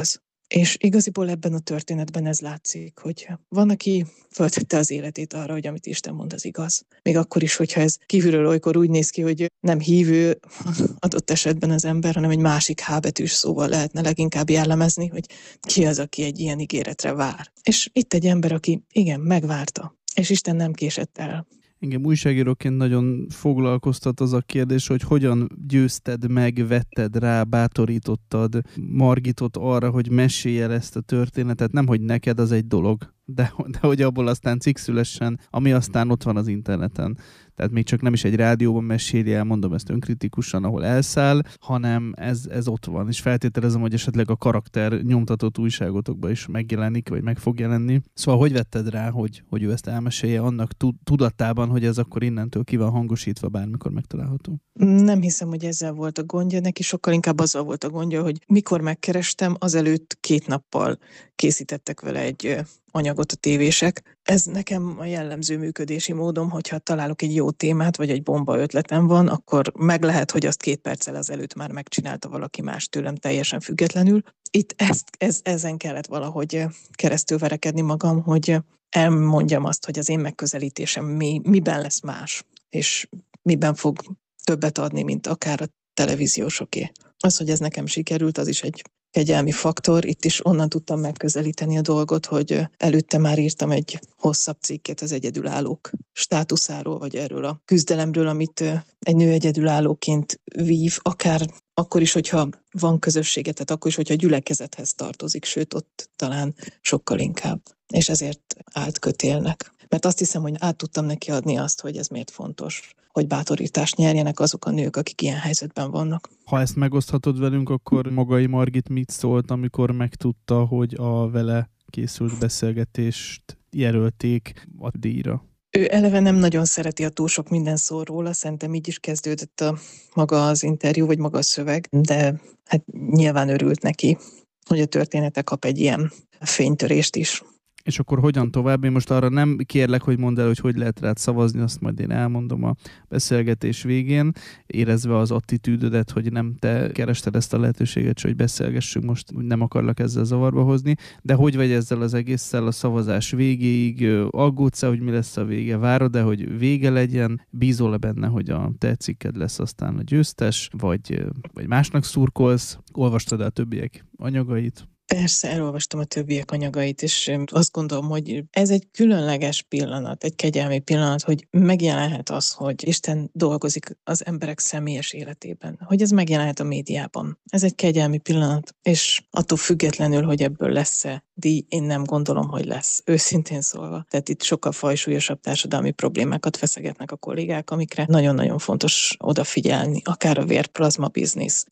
És igaziból ebben a történetben ez látszik, hogy van, aki föltette az életét arra, hogy amit Isten mond, az igaz. Még akkor is, hogyha ez kívülről olykor úgy néz ki, hogy nem hívő adott esetben az ember, hanem egy másik H betűs szóval lehetne leginkább jellemezni, hogy ki az, aki egy ilyen ígéretre vár. És itt egy ember, aki igen, megvárta, és Isten nem késett el. Engem újságíróként nagyon foglalkoztat az a kérdés, hogy hogyan győzted meg, vetted rá, bátorítottad Margitot arra, hogy mesélj el ezt a történetet. Nem, hogy neked az egy dolog, de hogy abból aztán cikk szülessen, ami aztán ott van az interneten. Tehát még csak nem is egy rádióban mesélje el, mondom ezt önkritikusan, ahol elszáll, hanem ez ott van. És feltételezem, hogy esetleg a karakter nyomtatott újságotokban is megjelenik, vagy meg fog jelenni. Szóval hogy vetted rá, hogy ő ezt elmesélje annak tudatában, hogy ez akkor innentől ki van hangosítva, bármikor megtalálható? Nem hiszem, hogy ezzel volt a gondja, neki sokkal inkább azzal volt a gondja, hogy mikor megkerestem, azelőtt 2 nappal készítettek vele egy anyagot a tévések. Ez nekem a jellemző működési módom, hogyha találok egy jó témát, vagy egy bomba ötletem van, akkor meg lehet, hogy azt 2 perccel azelőtt már megcsinálta valaki más tőlem teljesen függetlenül. Itt ezen kellett valahogy keresztül verekedni magam, hogy elmondjam azt, hogy az én megközelítésem miben lesz más, és miben fog többet adni, mint akár a televíziósoké. Az, hogy ez nekem sikerült, az is egy kegyelmi faktor. Itt is onnan tudtam megközelíteni a dolgot, hogy előtte már írtam egy hosszabb cikket az egyedülállók státuszáról, vagy erről a küzdelemről, amit egy nő egyedülállóként vív, akár akkor is, hogyha van közössége, tehát akkor is, hogyha gyülekezethez tartozik, sőt ott talán sokkal inkább. És ezért állt kötélnek. Mert azt hiszem, hogy át tudtam neki adni azt, hogy ez miért fontos, hogy bátorítást nyerjenek azok a nők, akik ilyen helyzetben vannak. Ha ezt megoszthatod velünk, akkor Magai Margit mit szólt, amikor megtudta, hogy a vele készült beszélgetést jelölték a díjra? Ő eleve nem nagyon szereti a túl sok minden szól róla, szerintem így is kezdődött maga az interjú, vagy maga a szöveg, de hát nyilván örült neki, hogy a története kap egy ilyen fénytörést is. És akkor hogyan tovább? Én most arra nem kérlek, hogy mondd el, hogy lehet rád szavazni, azt majd én elmondom a beszélgetés végén, érezve az attitűdödet, hogy nem te kerested ezt a lehetőséget, hogy beszélgessünk, most nem akarlak ezzel zavarba hozni, de hogy vagy ezzel az egésszel a szavazás végéig? Aggódsz-e, hogy mi lesz a vége? Várod-e, hogy vége legyen? Bízol-e benne, hogy a te cikked lesz aztán a győztes? Vagy másnak szurkolsz? Olvastad a többiek anyagait? Persze, elolvastam a többiek anyagait, és azt gondolom, hogy ez egy különleges pillanat, egy kegyelmi pillanat, hogy megjelenhet az, hogy Isten dolgozik az emberek személyes életében, hogy ez megjelenhet a médiában. Ez egy kegyelmi pillanat, és attól függetlenül, hogy ebből lesz-e díj, én nem gondolom, hogy lesz, őszintén szólva. Tehát itt sokkal fajsúlyosabb társadalmi problémákat feszegetnek a kollégák, amikre nagyon-nagyon fontos odafigyelni, akár a vérplazma biznisz.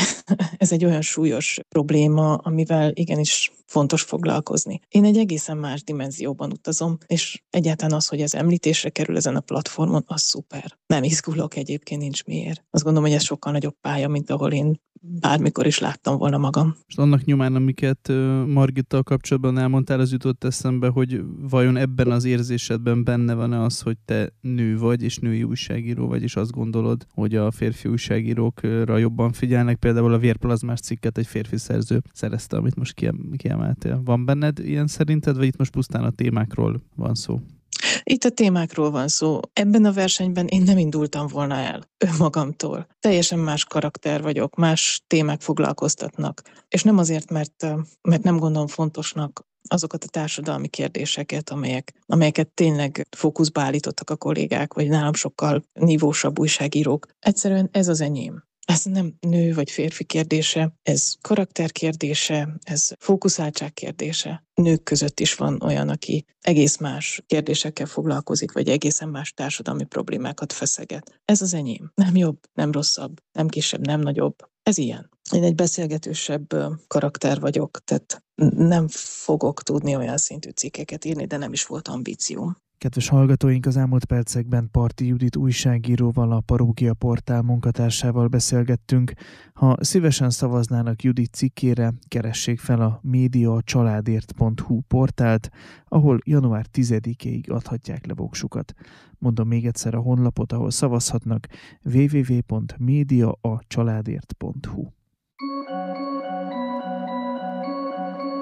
Ez egy olyan súlyos probléma, amivel igenis fontos foglalkozni. Én egy egészen más dimenzióban utazom, és egyáltalán az, hogy ez említésre kerül ezen a platformon, az szuper. Nem izgulok, egyébként nincs miért. Azt gondolom, hogy ez sokkal nagyobb pálya, mint ahol én bármikor is láttam volna magam. És annak nyomán, amiket Margittal kapcsolatban elmondtál, az jutott eszembe, hogy vajon ebben az érzésedben benne van-e az, hogy te nő vagy, és női újságíró vagy, és azt gondolod, hogy a férfi újságírókra jobban figyelnek. Például a vérplazmás cikket egy férfi szerző szerezte, amit most kiemeltél. Van benned ilyen szerinted, vagy itt most pusztán a témákról van szó? Itt a témákról van szó. Ebben a versenyben én nem indultam volna el önmagamtól. Teljesen más karakter vagyok, más témák foglalkoztatnak. És nem azért, mert nem gondolom fontosnak azokat a társadalmi kérdéseket, amelyeket tényleg fókuszba állítottak a kollégák, vagy nálam sokkal nívósabb újságírók. Egyszerűen ez az enyém. Ez nem nő vagy férfi kérdése, ez karakter kérdése, ez fókuszáltság kérdése. Nők között is van olyan, aki egész más kérdésekkel foglalkozik, vagy egészen más társadalmi problémákat feszeget. Ez az enyém. Nem jobb, nem rosszabb, nem kisebb, nem nagyobb. Ez ilyen. Én egy beszélgetősebb karakter vagyok, tehát nem fogok tudni olyan szintű cikkeket írni, de nem is volt ambícióm. Kedves hallgatóink, az elmúlt percekben Parti Judit újságíróval, a Parókia Portál munkatársával beszélgettünk. Ha szívesen szavaznának Judit cikkére, keressék fel a mediacsaládért.hu portált, ahol január 10-ig adhatják le voksukat. Mondom még egyszer a honlapot, ahol szavazhatnak: www.mediacsaládért.hu.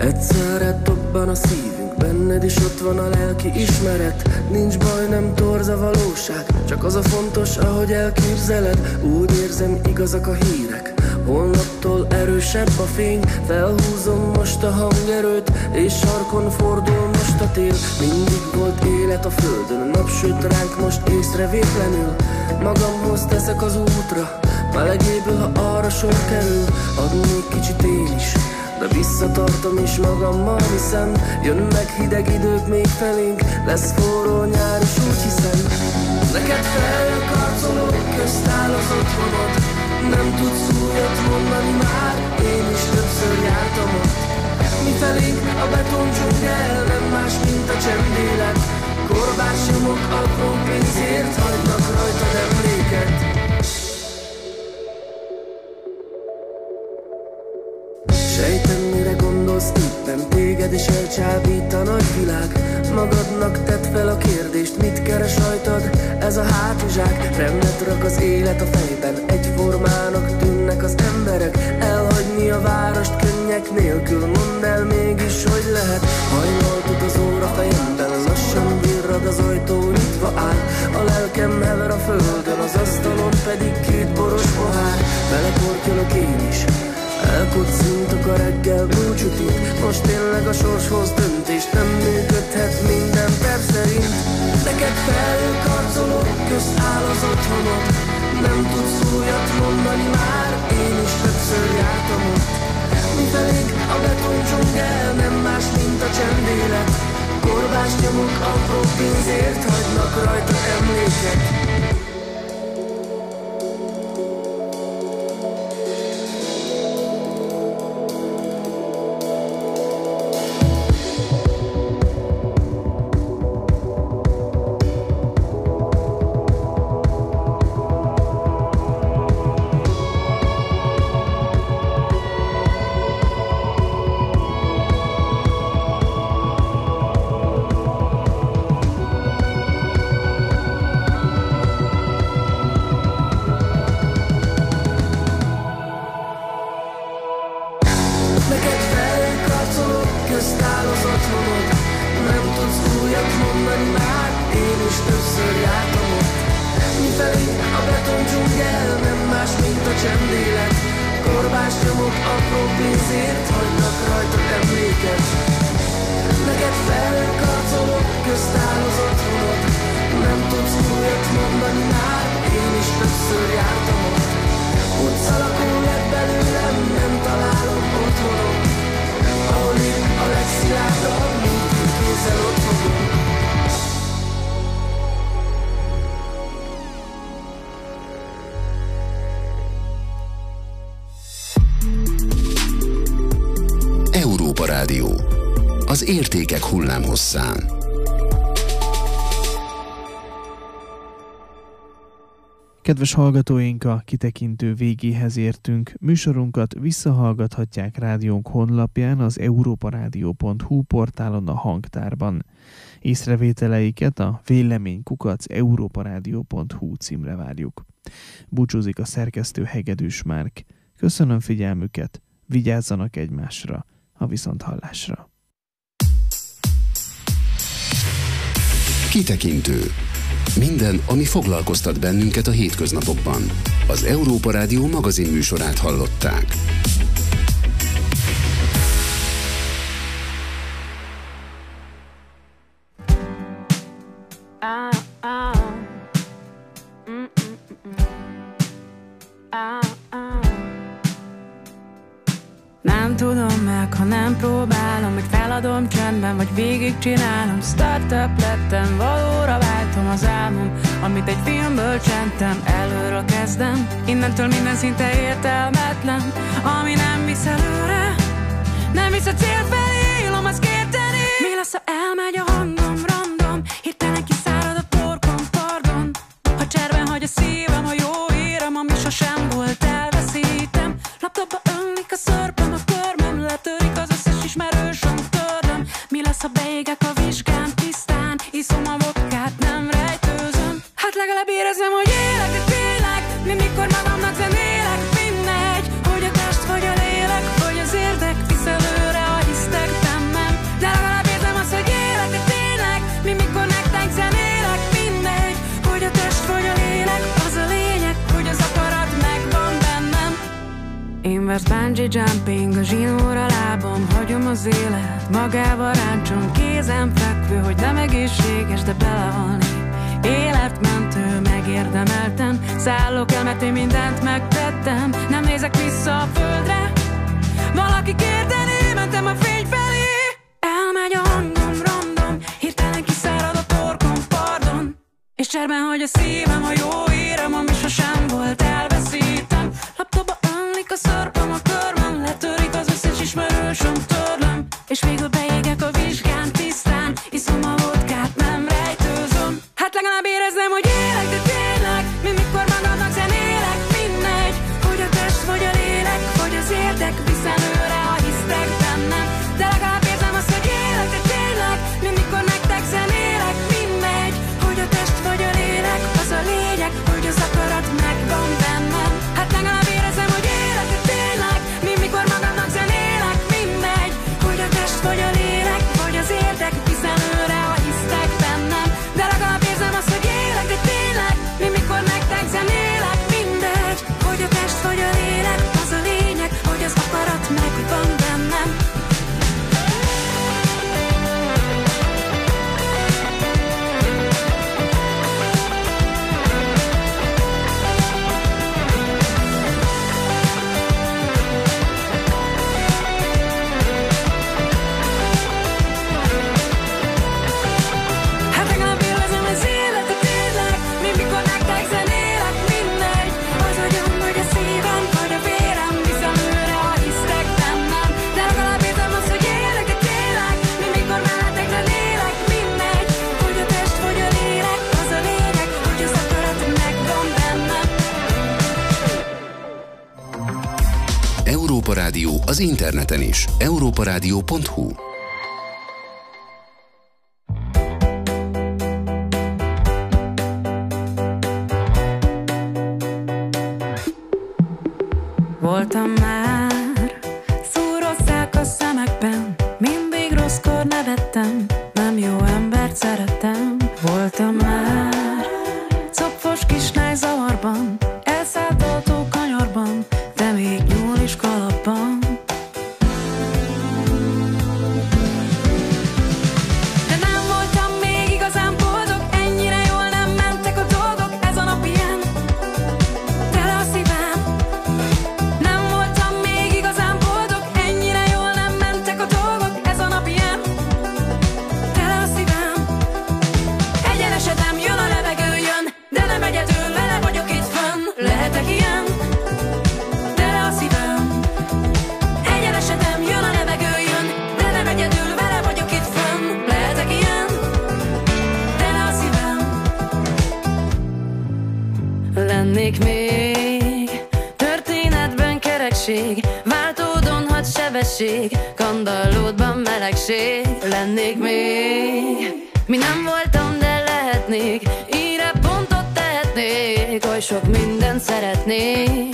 Egyszerre dobban a szívünk, benned is ott van a lelki ismeret. Nincs baj, nem torz a valóság, csak az a fontos, ahogy elképzeled. Úgy érzem, igazak a hírek, holnaptól erősebb a fény. Felhúzom most a hangerőt, és sarkon fordul most a tél. Mindig volt élet a földön, a napsüt ránk most észrevétlenül. Magamhoz teszek az útra, melegéből, ha arra sor kerül. Adnék kicsit én is, de visszatartom is magammal, hiszen jönnek hideg idők még felénk. Lesz forró nyár és úgy hiszem, neked felkarcoló közt áll az otthonod. Nem tudsz újat mondani már, én is többször jártam ott. Mi felénk a beton dzsungel, nem más, mint a csendélet. Korbás nyomok apró pénzért hagynak rajtad emléket. Sejtem, mire gondolsz éppen, téged is elcsábít a nagyvilág. Magadnak tedd fel a kérdést, mit keres rajtad ez a hátizsák. Rendet rak az élet a fejben, egyformának tűnnek az emberek. Elhagyni a várost könnyek nélkül, mondd el mégis, hogy lehet. Hajnalt az óra fejemben, lassan virrad az ajtó, nyitva áll. A lelkem hever a földön, az asztalon pedig 2 boros pohár. Belekortyolok én is, elkocsintok a reggel búcsút itt. Most tényleg a sorshoz döntés, nem működhet minden terv szerint. Neked felkarcoló közt áll az otthonod. Nem tudsz újat mondani már, én is többször jártam ott. Mi felénk a beton dzsungel, nem más, mint a csendélet. Korbás nyomok apró pénzért hagynak rajta emléket. Európa Rádió. Az értékek hullámhosszán. Kedves hallgatóink, a kitekintő végéhez értünk. Műsorunkat visszahallgathatják rádiónk honlapján, az europaradio.hu portálon, a hangtárban. Észrevételeiket a vélemény@europaradio.hu címre várjuk. Búcsúzik a szerkesztő Hegedűs Márk. Köszönöm figyelmüket, vigyázzanak egymásra, a viszonthallásra. Kitekintő. Minden, ami foglalkoztat bennünket a hétköznapokban. Az Európa Rádió magazin műsorát hallották. Nem tudom meg, ha nem próbálom, meg feladom csendben, vagy végigcsinálom. Startup lettem, valóra váltom az álmom, amit egy filmből csentem, előről kezdem. Innentől minden szinte értelmetlen, ami nem visz előre, nem visz a cél felé, élom azt kérteni. Mi lesz, ha elmegy a hangom, random, hirtelen kiszárad a torkom, pardon. Ha cserben hagy a szívem, a jó hírem, ami sosem volt, elveszítem. Laptopba önlik a szörpöm, a körmöm, letörik az összes ismerősöm, tördöm. Mi lesz, ha beégek a vizsgán, tisztán iszom a vodkát, nem rejtőzöm. Hát legalább érezzem, hogy élek, de tényleg, mi mikor magamnak zenélek. Mindegy, hogy a test vagy a lélek, vagy az érdek visz előre a hisztek. bungee jumping, a zsinóra lábam, hagyom az élet, magába ráncsom, kézem fekvő, hogy nem egészséges, de belehalni. Életmentő, megérdemeltem, szállok el, mert én mindent megtettem, nem nézek vissza a földre, valaki kérdeni, mentem a fény felé. Elmegy a hangom, random, hirtelen kiszárad a torkom, pardon, és cserben hagy a szívem, a jó érem, ami sosem volt, elveszítem. Laptopba ömlik a szörpöm, a körmöm, letörik az összes ismerősöm, törlöm, és végül beégek a vizsgán, tisztán iszom a vodkát, nem rejtőzöm. Hát legalább érezzem, hogy élek, de tényleg, mi mikor magamnak zenélek, mindegy, hogy a test vagy a lélek, vagy az érdek, visz előre, ha hisztek bennem. De legalább érzem azt, hogy élek, de tényleg, mi mikor nektek zenélek, mindegy, hogy a test vagy a lélek, az a lényeg, hogy az akarat megvan bennem. Hát legalább érezzem, hogy élek, de tényleg, mi mikor magamnak zenélek, mindegy, hogy a test vagy a lélek, vagy az érdek, visz előre, ha hisztek bennem. De legalább érzem azt, hogy élek, de tényleg, mi mikor nektek zenélek, mindegy, hogy a test vagy a lélek, az a lényeg, hogy az akarat megvan bennem. Hát legalább élvezem az életet tényleg, mi mikor nektek zenélek, mindegy, az agyam vagy a szívem, vagy a vérem, visz előre, ha hisztek bennem. De legalább érzem azt, hogy élek, de tényleg, mi mikor mellettek zenélek, mindegy, hogy a test vagy a lélek, az a lényeg, hogy az akarat megvan bennem. Európa Rádió az interneten is. europaradio.hu. Voltam már, szúrozták a szemekben, mindig rosszkor nevettem, nem jó embert szerettem. Voltam már, copfos kislány zavarban, elszállt autó kanyarban, de még nyúl is kalapban. De nem voltam még igazán boldog, ennyire jól nem mentek a dolgok, ez a nap ilyen, tele a szívem. Nem voltam még igazán boldog, ennyire jól nem mentek a dolgok, ez a nap ilyen, tele a szívem. Egyenesedem, jön a levegő, jön, de nem egyedül, vele vagyok itt fönn. Lehetek ilyen, tele a szívem. Egyenesedem, jön a levegő, jön, de nem egyedül, vele vagyok itt fönn. Lehetek ilyen, tele a szívem. Lennék még történetben kerekség, váltódon hat sebesség, kandallódban melegség. Lennék még, mi nem voltam, de lehetnék, íre pontot tehetnék, oly sok mindent szeretnék.